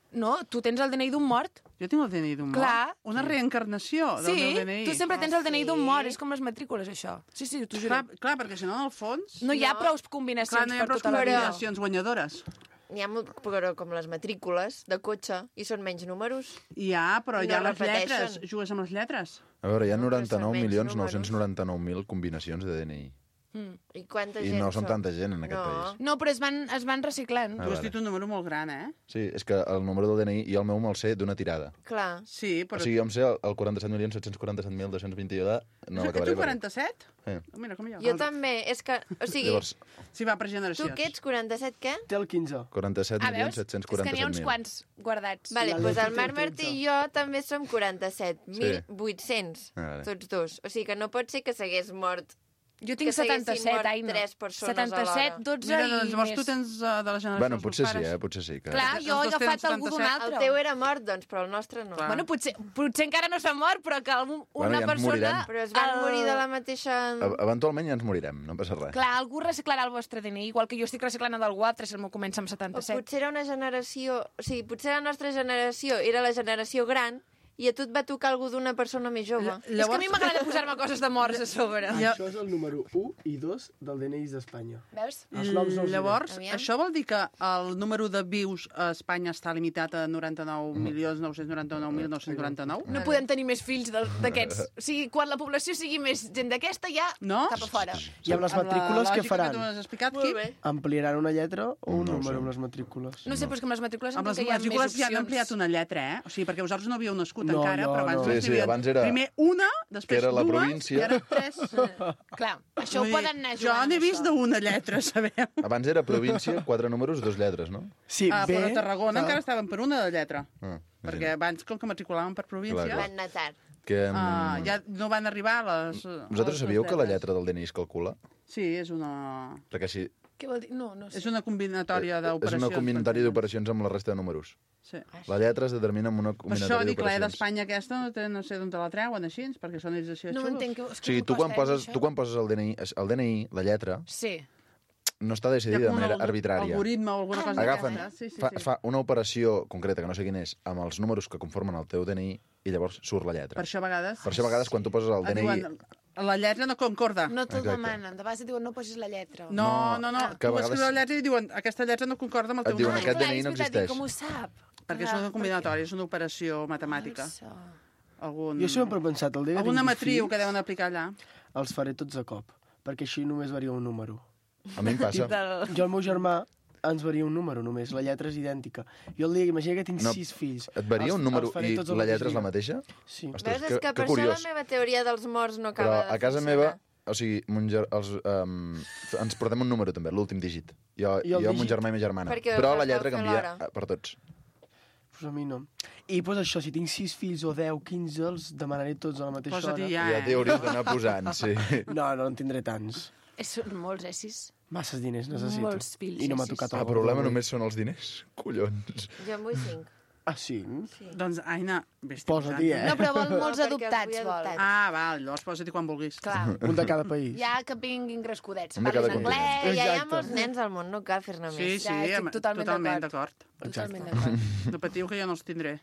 No, tu tens el D N I d'un mort. Jo tinc el D N I d'un mort. Clar. Una reencarnació del Sí, meu D N I. tu sempre tens Ah, el D N I d'un sí? mort. És com les matrícules, això. Sí, sí, t'ho juro. Clar, clar, perquè si no, en el fons... No hi ha No. prou combinacions Clar, no hi ha per prou tota la vida. combinacions guanyadores. N'hi ha molt, però com les matrícules de cotxe, i són menys números. Hi ha, però I hi ha no les lletres. repeteixen. Jugues amb les lletres. A veure, hi ha No, però noranta-nou són menys milions números. nou-cents noranta-nou mil combinacions de D N I. I quanta I gent no són tanta gent en aquest no. país. No, però es van, es van reciclant. Ah, Tu has vale. dit un número molt gran, eh? Sí, és que el número del D N I i el meu me'l sé d'una tirada. Clar. Sí, O però... sigui, jo em sé el, el quaranta-set milions set-cents quaranta-set mil dos-cents vint i u. No Ets l'acabaré. un quaranta-set? Eh. Oh, mira, com jo. Jo també, és que... O sigui, Llavors, Sí, va per tu generacions. què ets, quaranta-set què? Té el quinze. quaranta-set Ah, milions veus? set-cents És que n'hi ha quaranta-set uns mil. quants guardats. Vale, la doncs Leti el té Marc Martí tretze. i jo també som quaranta-set mil vuit-cents, Ah, vale. tots dos. O sigui que no pot ser que s'hagués mort. Jo tinc que s'haguessin setanta-set, mort Aina. tres persones setanta-set, alhora. dotze Mira, i doncs llavors més. tu tens uh, de la generació Bueno, dels potser teus sí, pares. eh? Potser sí. Que... Clar, Els jo he dos agafat tenen algú d'un setanta-set. altre. El teu era mort, doncs, però el nostre no. Clar. Bueno, potser, potser encara no s'ha mort, però que algú, Bueno, una ja ens persona... morirem. Però es van el- morir de la mateixa... E- Eventualment ja ens morirem, no passa res. Clar, algú reciclarà el vostre D N I, igual que jo estic reciclant el d'algú altre, si el meu comença amb O setanta-set. potser era una generació... O sigui, potser la nostra generació era la generació gran i a tu et va tocar algú d'una persona més jove. És que a mi m'agrada posar-me coses de morts a sobre. Ja. Això és el número u i dos del D N I d'Espanya. Veus? Els noms no els Llavors, Aviam. això vol dir que el número de vius a Espanya està limitat a noranta-nou milions nou-cents noranta-nou mil nou-cents noranta-nou? No podem tenir més fills del- d'aquests. O sigui, quan la població sigui més gent d'aquesta, ja No? cap a fora. I amb les matrícules què faran? Que tu has explicat, Molt Quim? bé. Ampliaran una lletra o un No ho número sé. amb les matrícules? No sé, però és que amb les matrícules Amb les entenc que hi ha matrícules més ja han opcions. ampliat una lletra, eh? O sigui, perquè vosaltres no havíeu nascut No, encara, jo però abans no. només Sí, n'hi sí, havia abans era- primer una, després era la dues, província. i ara tres. Clar, això ho Vull dir, poden anar Jo jugant, n'he vist això. d'una lletra, sabeu? Abans era província, quatre números, dos lletres, no? Sí, Ah, bé... però a Tarragona clar. encara estaven per una de lletra. Ah, Perquè abans, com que matriculaven per província, Clar, Van anar tard. Que, ah, mm, ja no van arribar a les... a Vosaltres les sabíeu que la lletres. lletra del D N I es calcula? Sí, és una... Perquè si Què vol dir? No, no sé. És una combinatòria és d'operacions. una combinatòria d'operacions amb la resta de números. Sí. La lletra es determina amb una Per això combinatòria dic, la E d'operacions. d'Espanya aquesta no, té, no sé d'on te la treuen així, perquè són ells així de No xulos. m'entenc. Que... O sigui, tu quan, poses, tu quan poses el D N I, el D N I, la lletra, Sí. no està Hi ha decidida de com un manera algo- arbitrària. algoritme o alguna cosa Agafen, d'aquesta. Sí, sí, fa, sí. fa una operació concreta, que no sé quin és, amb els números que conformen el teu D N I, i llavors surt la lletra. Per això a vegades... Per això a vegades quan tu poses el et D N I... diuen, la lletra no concorda. No te'l Exacte. demanen. De vegades et diuen no posis la lletra. No, no, no. Ah, que a Tu vegades- escrius la lletra i diuen aquesta lletra no concorda amb el Et teu diuen, nom. aquest clar, D N I és no veritat, existeix. i Com ho sap? Perquè Clar, això és una combinatòria, és una operació perquè- matemàtica. Això. Algun... Jo sempre he pensat, el D N I Alguna dels matriu fills que deuen aplicar allà. els faré tots a cop, perquè així només varia un número. A mi em passa. Del... Jo al meu germà ens varia un número només, la lletra és idèntica. Jo el dia que imagina que tinc No, sis fills. Et varia els- un número els faré i tots al la mateix lletra és la dia. mateixa? Sí. Ostres, Veus? És que per curiós. això la meva teoria dels morts no Però acaba a de casa funcionar. meva, o sigui, mon ger, els, um, ens portem un número també, l'últim dígit. Jo, I el jo mon dígit? germà i ma germana. Perquè Però els la vau lletra fer canvia alhora. eh, per tots. Pues a mi no. I pues això, si tinc sis fills o deu, quinze, els demanaré tots a la mateixa Posa-t'hi hora. ja, Ja t'hi eh? hauries d'anar posant, sí. No, no en tindré tants. Són molts, eh, sis? Masses diners necessito. Molts fills, I no sí, m'ha sí, tocat sí. El el problema doble. només són els diners. Collons. Jo en vull cinc. Ah, sí? Sí. Doncs, Aina, vés Posa-t'hi, eh? No, però vol No, molts perquè els adoptats, vull vol. adoptats. Ah, val, llavors posa-t'hi quan vulguis. Clar. Un de cada país. Ja que vinguin crescudets. Un de cada Parlin continent. anglès. Eh, ja hi ha Exacte. molts nens al món, no cal fer-ne Sí, més. sí, Ja, estic amb- totalment totalment d'acord. d'acord. Totalment d'acord. No patiu que jo no els tindré.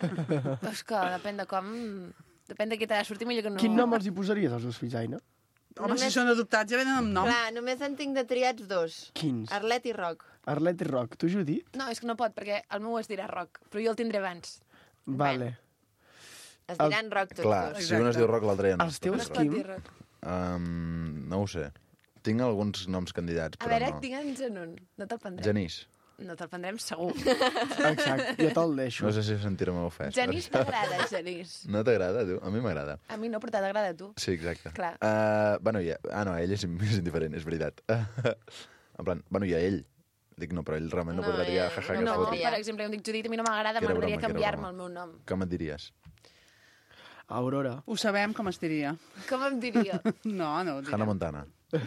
Però és que depèn de com... Depèn de què t'ha de sortir millor que no... Quin nom els hi posaries als teus fills, Aina? Home, si Només- són adoptats ja venen amb nom. Clar, només en tinc de triats dos. Quins? Arlet i Roc. Arlet i Roc. Tu, Judit? No, és que no pot, perquè el meu es dirà Roc, però jo el tindré abans. Vale. Es diran Roc tots Clar, dos. si un es diu Roc, l'altre ja no. Els teus, No es pot Quim? dir Roc. Um, no ho sé. Tinc alguns noms candidats, A però veure, no. digue'ns en un. No te'l prendrem. Genís. No te'l prendrem segur. Exacte, jo te'l deixo. No sé si sentir-me ofès. Genís t'agrada, Genís. No t'agrada, tu? A mi m'agrada. A mi no, però t'agrada a tu. Sí, exacte. Clar. Uh, bueno, ja... Ah, no, ell és, és indiferent, és veritat. en plan, bueno, i a ell. Dic, no, però ell realment no, No, podrà triar ell jaja no que No, fot. podria. per exemple, jo em dic Judit, a mi no m'agrada, Que era m'agradaria broma, que era canviar-me broma. el meu nom. Com et diries? Aurora. Ho sabem com es diria. Com em diria? No, no ho direm. Hannah Montana.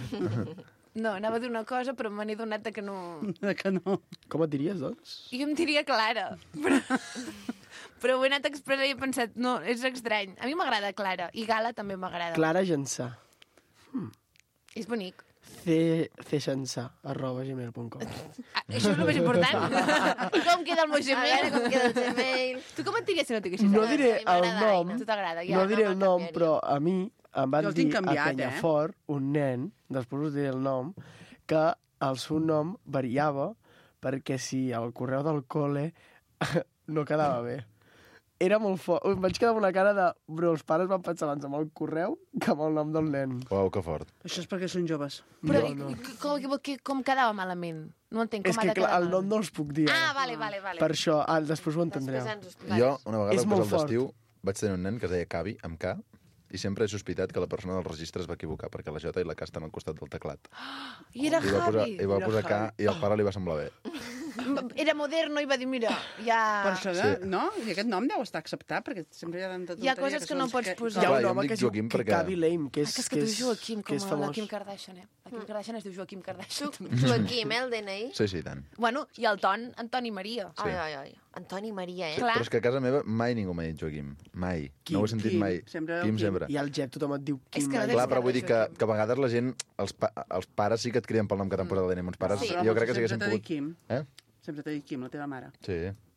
No, anava a dir una cosa, però me n'he donat de que no... Que no. Com et diries, doncs? Jo em diria Clara, però... Però ho he anat a expressar i he pensat, no, és estrany. A mi m'agrada Clara, i Gala també m'agrada. Clara Jansà. És bonic. csensa arroba gmail punt com. Ah, això és el més important. I com queda el meu A Gmail? veure com queda el Gmail. Tu com et digues si no t'haguessis No dit? diré a mi m'agrada el nom, Aina. Tu t'agrada, ja. no diré no el me'l nom, canviaria. però a mi em van Jo els dir tinc a canviat, eh? Penyafort, un nen, després us diré el nom, que el seu nom variava perquè si el correu del col·le no quedava bé. Era molt fort. Em vaig quedar amb una cara de... Bro, els pares van pensar abans amb el correu que amb el nom del nen. Uau, que fort. Això és perquè són joves. Però No, i- no. i com, com, com quedava malament? No entenc com És ha que, de clar, quedar el nom malament. no els puc dir. Ah, ara. vale, vale, vale. Per això, ah, després ho entendreu. Després ens ho expliques. Jo, una vegada És al molt casal fort. d'estiu, vaig tenir un nen que es deia Cavi, amb K, i sempre he sospitat que la persona del registre es va equivocar, perquè la J i la K estan al costat del teclat. I era I va posar, Javi. i va Era posar K Javi. i al pare li va semblar bé. Era moderno i va dir, mira, ja... Per això, de, Sí. no? I aquest nom deu estar acceptat, perquè sempre hi ha tanta Hi ha tonteria coses que no són- pots posar. Hi ha Clar, un jo em home dic que es diu Joaquim que perquè- Cavi Lame, que és, Ah, que és que tu dius Joaquim, que com és la famós. Kim Kardashian, eh? La Kim Kardashian es diu Joaquim Kardashian. Tu, Joaquim, eh, el D N I? Sí, sí, i tant. Bueno, i el Ton, Antoni Maria. Sí. Ai, ai, ai. Antoni Maria, eh? Clar. Però és que a casa meva mai ningú m'ha dit Joaquim. Mai. Quim, no ho he sentit Quim. mai. Sempre el Quim, Quim. sempre. I al Jep tothom et diu És Quim. que no Maria. Clar, però vull dir que, Joaquim. que a vegades la gent, els, pa, els pares sí que et crien pel nom que t'han posat al D N I. Mons pares, Sí. jo crec que s'haguessin Sempre t'ha dit pogut... Quim. Eh? Sempre t'ha dit Quim, la teva mare. Sí.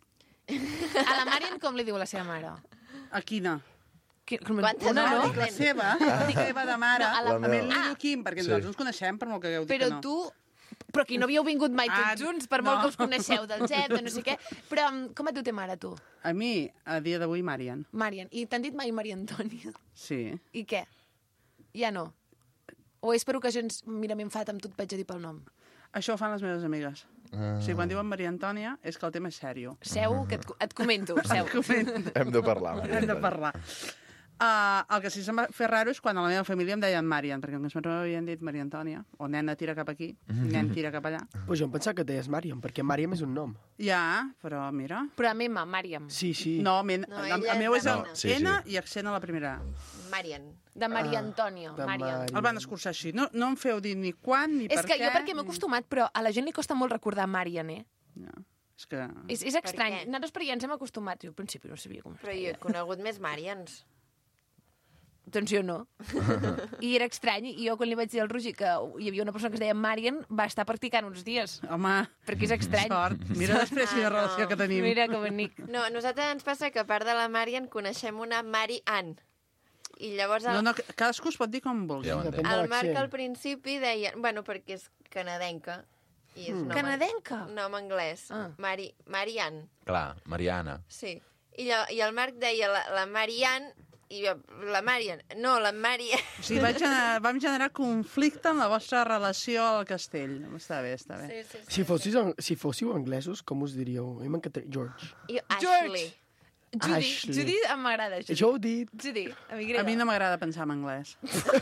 A la Marian com li diu la seva mare? A quina? Que, Quantes una no? Dic la seva, dic la meva de mare. No, a la- a mi li Ah. diu Quim, perquè Sí. nosaltres ens coneixem, per molt que hagueu dit Però que no. tu... Però aquí no havíeu vingut mai tots Ah, junts, per molt no. que us coneixeu del Jep, de no sé què. Però um, com et diu te mare, tu? A mi, a dia d'avui, Marian. Marian. I t'han dit mai Maria Antònia? Sí. I què? Ja no? O és per ocasions, mira, m'enfat amb tu, et vaig a dir pel nom. Això ho fan les meves amigues. Ah. O sigui, quan diuen Maria Antònia, és que el tema és sèrio. Seu, que et, et comento, seu. Hem de parlar. Maria Hem de Antònia. parlar. Uh, el que sí se'm va fer raro és quan a la meva família em deien Marian, perquè com que sempre m'havien dit Maria Antònia, o nena tira cap aquí, nen tira cap allà. Pues jo em pensava que et deies Màriam, perquè Màriam és un nom. Ja, però mira... Però a mi, ma, Màriam. Sí, sí. No, men, No, no ella el és meu és el de Sí, sí. N i accent a la primera. Marian. De Maria Ah, Antònia. de Màriam. Màriam. El van escurçar així. No, no em feu dir ni quan, ni És per que què. jo perquè m'he acostumat, però a la gent li costa molt recordar Marian, eh? Ja. És que... És, és estrany. què? Nosaltres perquè ja ens hem acostumat. Jo al principi no sabia com es Però jo feia. he conegut més Marians. Doncs jo no. I era estrany. I jo quan li vaig dir al Roger que hi havia una persona que es deia Marian, va estar practicant uns dies. Home, Perquè és estrany. sort. Mira després quina Ah, no. relació que tenim. Mira que bonic. No, a nosaltres ens passa que a part de la Marian coneixem una Mari Ann. I llavors el, No, no, cadascú es pot dir com vulgui. Ja ho entenc. Depèn de el Marc l'accent. al principi deia... Bueno, perquè és canadenca. I és nom, Canadenca? nom anglès. Ah. Mari, Marianne, Clar, Mariana. sí. I, lla- I el Marc deia la, la Marianne i jo, la Marian. No, la Marianne. O sigui, va generar, vam generar conflicte en la vostra relació al castell. Està bé, està bé. Sí, sí, sí. Si fóssiu, ang- si fóssiu anglesos, com us diríeu? A mi m'encantaria... George. I George. Ashley. Judy, Ashley. Judy m'agrada. Judy. Jo ho he dit. Judy, a mi A grega. mi no m'agrada pensar en anglès.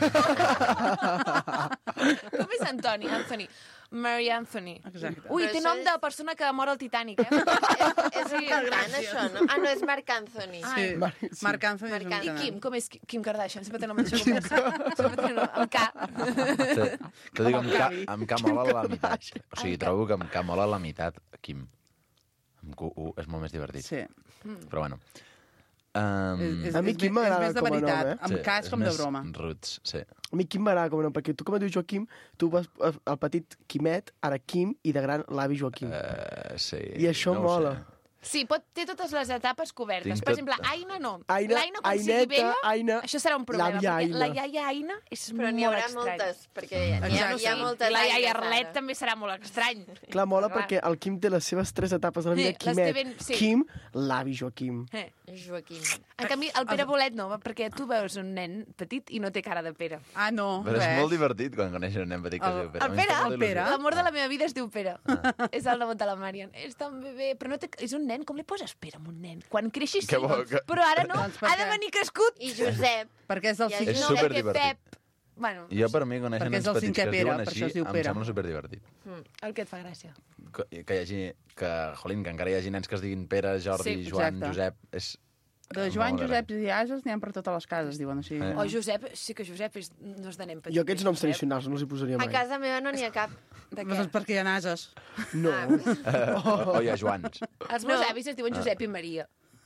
Com és Antoni? Anthony. Mary Anthony. Exacte. Ui, Però té això nom és- de persona que mor al Titanic, eh? És un cantant, això, no? Ah, no, és Marc Anthony. Sí. Marc- sí. Marc Anthony és un Marc- I cantant. Kim, com és Ki- Kim Kardashian? Sempre té nom de Kim Sempre té nom, amb K. Te, te dic, amb K, amb K mola la meitat. O sigui, trobo que amb K mola la meitat, Kim. Amb Q U és molt més divertit. Sí. Però bueno. Um, És, és, A mi és, Kim és m'agrada més de com a nom, veritat. eh? Amb cas com de més broma. Roots, sí. A mi Quim m'agrada com a nom, perquè tu com et dius Joaquim, tu vas al petit Quimet, ara Quim, i de gran l'avi Joaquim. Uh, sí. I això no ho mola. sé. Sí, pot, té totes les etapes cobertes. Tinc Per tot- exemple, Aina no. Aina, L'Aina, quan sigui Aineta, vella, Aina, això serà un problema. l'àvia Perquè Aina. la iaia Aina és Però n'hi molt haurà estrany. moltes, perquè hi ha, hi ha, Exacte. hi ha moltes I la iaia Aines Arlet ara. també serà molt estrany. Clar, mola Clar. perquè el Quim té les seves tres etapes de la vida. Sí, les té Quimet, ben- sí. Quim, l'avi Joaquim. Eh. Joaquim. En canvi, el Pere Bolet no, perquè tu veus un nen petit i no té cara de Pere. Ah, no, Però és res. molt divertit quan coneixes un nen petit que es El- diu Pere. el A mi em fa Pere? molta El Pere? il·lusió. L'amor de la meva vida es diu Pere. És el nebot de la Marian. És tan bebè, però no té... és un nen. Com li poses Pere a un nen? Quan creixi sí, Que bo, que- però ara no. Doncs per Ha de què? venir crescut. I Josep. Perquè és del Ja cinquè. És no, superdivertit. perquè Pep... Bueno, Jo, per mi, conèixer Perquè nens és el petits cinquè que es Pere, diuen per així, això es diu em Pere. sembla superdivertit. el que et fa gràcia. Que, que hi hagi... Que, jolín, que encara hi hagi nens que es diguin Pere, Jordi, Sí, Joan, exacte. Josep... És, De Joan, Josep i Ases n'hi ha per totes les cases, diuen així. Eh. O Josep, sí que Josep és, no és de nen petit. Jo aquests noms Josep. tradicionals no els hi posaria A mai. casa meva no n'hi ha cap. De Doncs què? perquè hi ha ases. No. o, o hi ha Joans. Els meus No. avis es diuen Josep i Maria.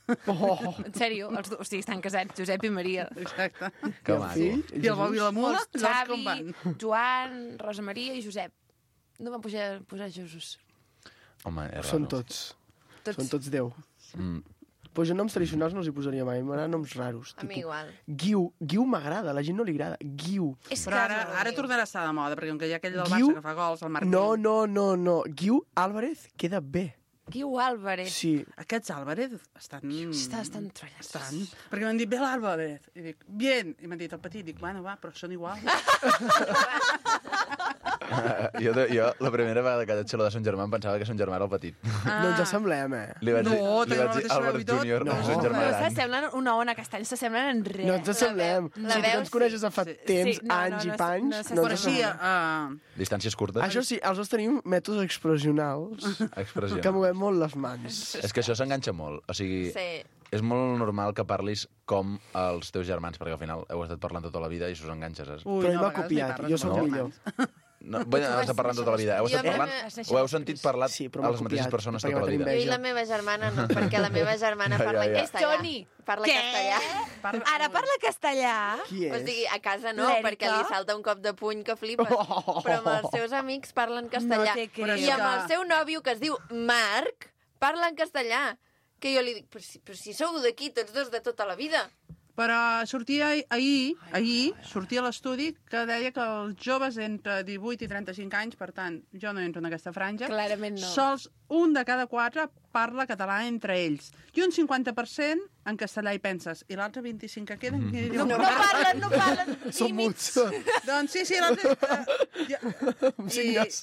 Oh, En sèrio, els dos, o sigui, estan casats, Josep i Maria. Exacte. Que el maco. fill, I el Bob i la Mula, Molts, llavors com van? Xavi, Joan, Rosa Maria i Josep. No van posar, posar Jesús. Home, és Són raro. tots. Tots. Són tots deu. Mm. Pues jo noms tradicionals no els hi posaria mai, m'agraden noms raros. A mi igual. Guiu. Guiu m'agrada, a la gent no li agrada. Guiu. És Però ara, que- ara tornarà a estar de moda, perquè com que hi ha aquell del Guiu? Barça que fa gols, el Marc No, Guiu. no, no, no. Guiu Álvarez queda bé. Guiu Álvarez. Sí. Aquests Álvarez estan... Està, estan trollats. Estan... Perquè m'han dit, ve l'Álvarez. I dic, bien. I m'han dit el petit. Dic, bueno, va, però són iguals. jo, de- jo, la primera vegada que vaig saludar son germà em pensava que son germà era el petit. Ah. No ens assemblem, eh? Li vaig No, dir, li tenen la vaig dir mateixa Álvaro veu i tot. júnior, No. son germà Però gran. s'assemblen, una ona castany, s'assemblen en res. No ens assemblem. La Si tu veu ens coneixes sí. fa Sí. temps, Sí, no, no, anys no, i panys, no no, s'assemblem. Però ens sí, assemblem. uh, Distàncies curtes? Això sí, els dos tenim mètodes expressionals Expressió. que movem molt les mans. És que això s'enganxa molt. O sigui, Sí. és molt normal que parlis com els teus germans, perquè al final heu estat parlant tota la vida i s'us enganxes. saps? ui, Però ell no, m'ha a vegades copiat, ni parles jo sóc amb els millor. germans. No, bé, heu estat parlant tota la vida. Heu estat Jo parlant, me- ho heu sentit parlar Sí, però a m'ha les mateixes copiat, persones perquè tota la va tenir vida. Jo i enveja. la meva germana no, perquè la meva germana Ja, parla ja, ja. en castellà. Toni, Parla què? castellà. Parla- Ara parla castellà? Qui és? O sigui, a casa no, L'Èrica? perquè li salta un cop de puny que flipes. Oh! Però amb els seus amics parlen castellà. No te creo. I amb el seu nòvio, que es diu Marc, parla en castellà. Que jo li dic, però si, però si sou d'aquí tots dos de tota la vida. Però sortia ahir, ahir sortia l'estudi que deia que els joves entre divuit i trenta-cinc anys, per tant, jo no entro en aquesta franja, Clarament no. sols un de cada quatre parla català entre ells. I un cinquanta per cent en castellà i penses, i l'altre vint-i-cinc que queden? Mm. No, no parlen, no parlen. Som Tímids. muts. Doncs sí, sí, l'altre... Uh, ja, Amb signes.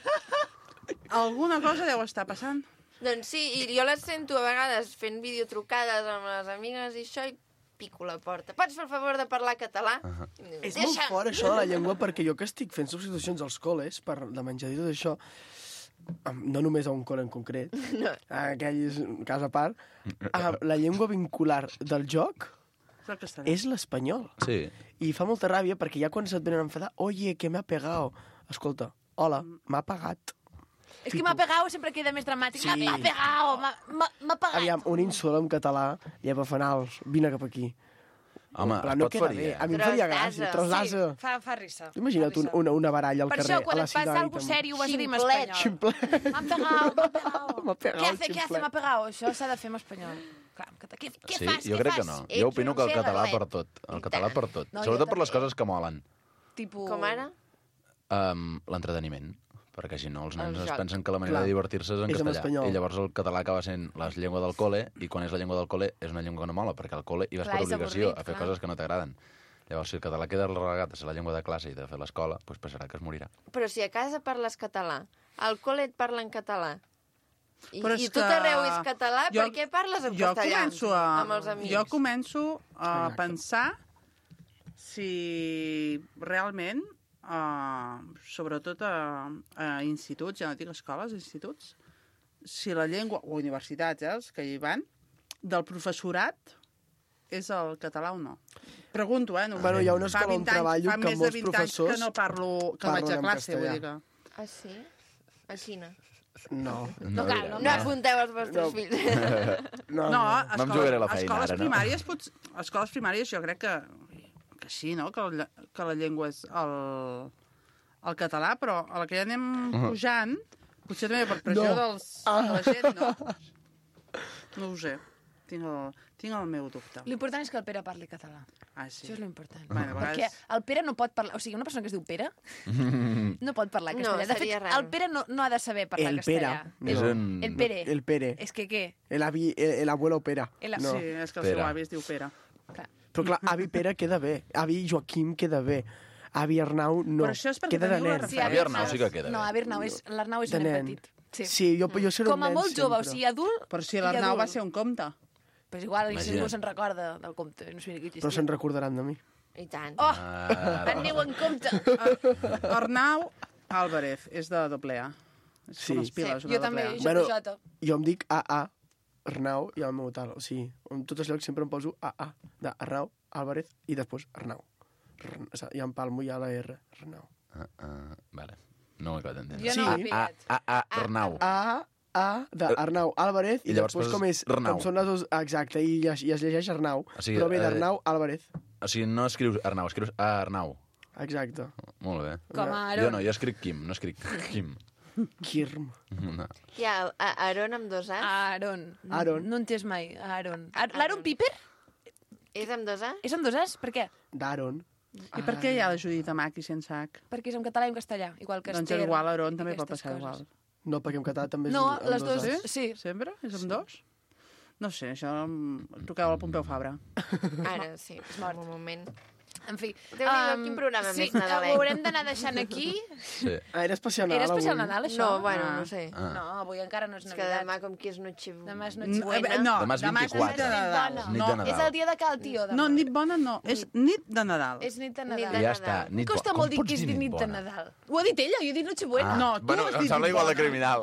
alguna cosa deu estar passant. Doncs sí, i jo les sento a vegades fent videotrucades amb les amigues i això, i pico la porta. Pots fer el favor de parlar català? Uh -huh. I diu, És molt fort, això de la llengua, perquè jo que estic fent substitucions als col·les per de menjador i tot això, em- no només a un col·le en concret, No. a aquell és un cas a part, a la llengua vincular del joc És el castellà. és l'espanyol. Sí. I fa molta ràbia perquè ja quan se't venen a enfadar, oye, que m'ha pegado. Escolta, hola, m'ha pagat. És que m'ha pegado sempre queda més dramàtic. Sí. M'ha pegado, m'ha- m'ha m'ha pegat. Aviam, un insult en català, lleva fanals, vine cap aquí. Home, En plan, es no pot queda ferir, bé. eh? A mi em faria Tros gràcia. d'ase. Tros Sí, d'ase. fa, fa risa. Imagina't fa un, risa. una, una baralla al Per carrer, això, quan a la et passa ciutat. alguna cosa sèrio, ho has de dir en Ximplet. espanyol. Ximplet. M'ha pegado, m'ha pegado. M'ha pegado Què el hace, què hace, ximplet. m'ha pegado? Això s'ha de fer en espanyol. Clar, en català. Què, què Sí, fas, jo què crec fas? que no. Ets Jo opino que el un català cervelet. per tot. El I català tant. per tot. No, jo Sobretot per les també. coses que molen. Tipo... Com ara? Um, L'entreteniment. Perquè si no, els nens El es joc. pensen que la manera Clar. de divertir-se és en És en castellà. espanyol. I llavors el català acaba sent la llengua del col·le, i quan és la llengua del col·le és una llengua que no mola, perquè al col·le hi vas Clar, per és obligació avorrit, a fer clar. coses que no t'agraden. Llavors, si el català queda relegat a ser la llengua de classe i de fer l'escola, doncs passarà que es morirà. Però si a casa parles català, al col·le et parlen català, i, Però és i tot que arreu és català, jo- per què parles en jo castellà començo a, amb els amics? Jo començo a Exacte. pensar si realment, uh, sobretot a, a instituts, ja no dic escoles, instituts, si la llengua, o universitats, eh, els que hi van, del professorat és el català o no. Pregunto, eh? No, Bueno, hi ha una fa escola on vint anys- treballo fa que més de molts vint anys professors que no parlo, que no vaig parlen a en classe, vull castellà. dir que... Ah, sí? A quina? No. No cal, no No apunteu els vostres No. fills. No, No, no. escoles, em jugaré la feina escoles ara, no? primàries, pots, escoles primàries jo crec que, que sí, no? Que, el, que la llengua és el, el català, però a la que ja anem pujant, potser també per pressió No. dels, de la gent, no? No ho sé. Tinc el, tinc el meu dubte. L'important és que el Pere parli català. Ah, sí. Això és l'important. Bueno, a Perquè vegades... el Pere no pot parlar... O sigui, una persona que es diu Pere no pot parlar No, castellà. De fet, seria raro. el Pere no, no ha de saber parlar El Pere. castellà. És No. un... El Pere. El Pere. És que què? El, avi, el, el abuelo Pere. El- No. Sí, és que el Pere. seu avi es diu Pere. Clar. Però clar, avi Pere queda bé. Avi Joaquim queda bé. Avi Arnau no. Però això és perquè queda de teniu la nen. Sí, Avi Arnau sí que queda No, bé. Avi Arnau és... L'Arnau és De un nen nen. petit. Sí. Sí, jo, jo seré Com un a nen molt jove, o sempre. sigui, adult... Però si i l'Arnau adult. va ser un comte. Però és igual, i si Imagina't. ningú se'n recorda del compte. No sé ni qui Però se'n recordaran de mi. I tant. Oh, Ah, aneu en compte. Arnau Álvarez és de doble A. És Sí. com les piles, Sí, una jo també, doble A. jo Bueno, Jota. Jo em dic A A Arnau i el meu tal. O sigui, en tots els llocs sempre em poso A A. De Arnau, Álvarez i després Arnau. R- o sigui, hi ha en palmo i a la R. Arnau. ah, ah, vale. No ho he acabat d'entendre. Jo Sí. no ho he A, pillat. a, a, Arnau. A A d'Arnau Álvarez i, I llavors després com és... Arnau. Com són les dos... Exacte, i, es- i es llegeix Arnau. O sigui, però ve eh, d'Arnau Álvarez. O sigui, no escrius Arnau, escrius a Arnau. Exacte. Molt bé. Com a Aaron. Jo no, jo escric Quim, no escric Quim. Quirm. No. Hi ha el- a- Aaron amb dos As. Aaron. Aaron. No entès mai, Aaron. Ar- L'Aaron Piper? És amb dos A? És amb dos As? Per què? D'Aaron. I per què hi ha la Judit Amaki sense H? Perquè és en català i en castellà, igual que Doncs Esther. igual, Aaron i també pot aquestes passar coses. igual. No, perquè en català també és No, amb les dos dues, As. sí. Sempre? És amb dos? No sé, això... mm, Truqueu al Pompeu Fabra. Ara, sí, és mort. Un moment. En fi... Déu-n'hi-do, um, quin programa sí, més nadalenc. ho haurem d'anar deixant aquí. Sí. Ah, era especial Nadal Era especial avui. Nadal, això? No, bueno, Ah. no sé. Ah. No, avui encara no és És que Navidad. demà, com que és noche... Demà és No, Nochebuena. eh, no, Demà és demà és nit vint-i-quatre. de Nadal. Nit Nit No, de Nadal. És el dia de cal tio, demà. no, nit bona no, és nit de Nadal. És nit de Nit Nadal. de I ja Nadal. està. Em Nit costa bo- molt com dir pots que és dir nit de bona? Nadal. Ho ha dit ella, jo he dit Nochebuena. No, tu Bueno, has em dit sembla nit igual de bona. criminal.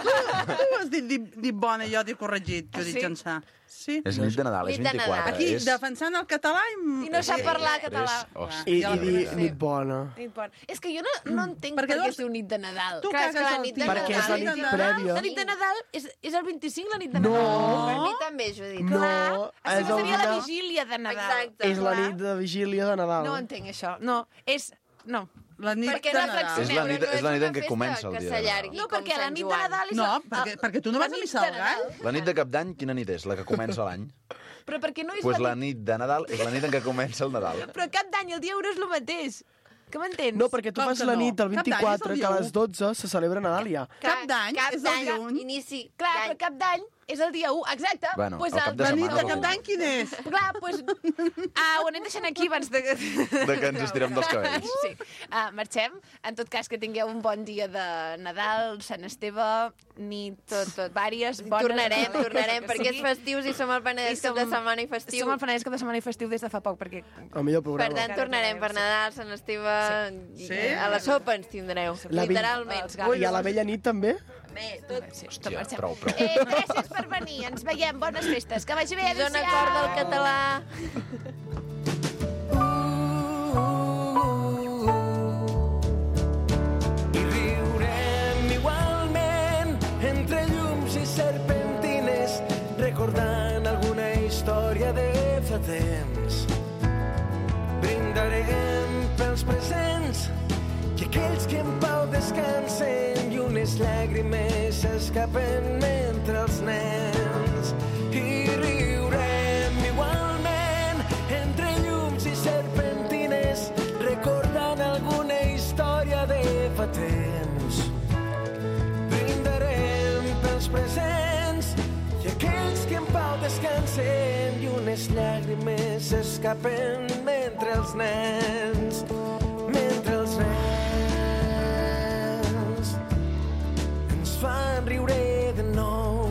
Tu has dit nit, nit bona i jo t'he corregit, Judit sí? Jansà. Sí? És nit de Nadal, és Nit de Nadal. vint-i-quatre. Aquí, és... defensant el català i... I no sap parlar català. És... Hòstia. I, Ja i la dir sé. nit bona. Nit bona. És que jo no, no entenc per Perquè què llavors- es diu nit de Nadal. Tu Clar, és que cagues la el nit de tio. Perquè és la Nadal. nit prèvia. La nit de Nadal és, és el vint-i-cinc, la nit de No. Nadal. Per mi també, Judit. No, Això és el seria la dia... vigília de Nadal. Exacte. És la Clar. nit de vigília de Nadal. No entenc això. No, és... No. La nit Perquè de no Nadal. flexionem. És la nit, Però no és la és nit una en què festa comença el que dia de s'allargui. Nadal. No, com perquè la Sant nit de Joan. Nadal és... No, el- perquè, perquè tu no la vas a nit missa de al gall. Nadal. La nit de Cap d'Any, quina nit és? La que comença l'any? Però perquè no és Doncs pues la la nit... nit de Nadal és la nit en què comença el Nadal. Però cap d'any, el dia u no és el mateix. Que m'entens? No, perquè tu Com fas que la no? nit del Cap d'any és el vint-i-quatre, que dia a u. les dotze se celebra Nadal ja. Cap d'any Cap és el d'any, dia un. inici Clar, d'any. però cap d'any és el dia u. Exacte. Bueno, pues el cap de La el- nit setmana de és el Cap d'any quin és? Clar, doncs... Ah, ho anem deixant aquí abans de... De que ens estirem dels cabells. Sí. Uh, marxem. En tot cas, que tingueu un bon dia de Nadal, Sant Esteve, nit, tot, tot, vàries, bones... Tornarem, totes les tornarem, que perquè és sigui. festiu i som al Penedès cap de setmana i festiu. Som al Penedès cap de setmana i festiu des de fa poc, perquè... El millor Per programa. tant, tornarem per Nadal, Sant Esteve... i Sí? A la sopa ens tindreu, La vi- literalment. Els galls. I a la vella nit també? Bé, tot... Sí, tot Hòstia, marxem. prou, prou. Eh, gràcies per venir, ens veiem, bones festes, que vagi bé, I dona adéu-siau. corda al català. I riurem igualment entre llums i serpentines recordant alguna història de fa temps. Brindarem pels presents i aquells que en pau descansen i unes llàgrimes s'escapen mentre els nens. I riurem igualment entre llums i serpentines recordant alguna història de fa temps. Brindarem pels presents i aquells que en pau descansen i unes llàgrimes s'escapen mentre els nens, mentre els nens ens fan riure de nou.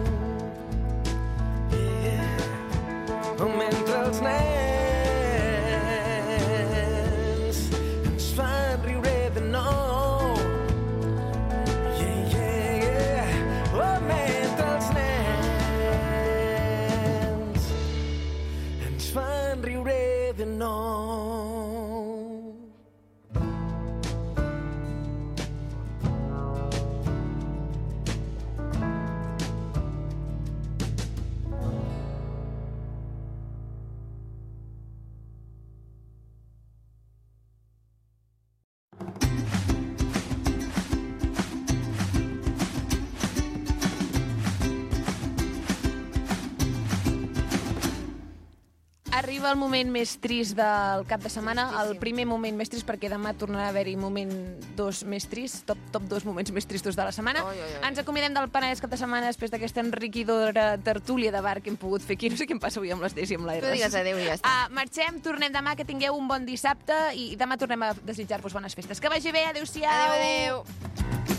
Yeah. Mentre els nens ens fan riure de nou. Yeah, yeah, yeah. Oh, mentre els nens ens fan riure de nou. Arriba el moment més trist del cap de setmana, el primer moment més trist, perquè demà tornarà a haver-hi moment dos més trist, top, top dos moments més tristos de la setmana. Oi, oi, oi. Ens acomiadem del Penedès cap de setmana després d'aquesta enriquidora tertúlia de bar que hem pogut fer aquí. No sé què em passa avui amb les Ds i amb la R. Tu digues adéu i ja està. Uh, marxem, tornem demà, que tingueu un bon dissabte i demà tornem a desitjar-vos bones festes. Que vagi bé, adéu-siau! Adéu, adéu.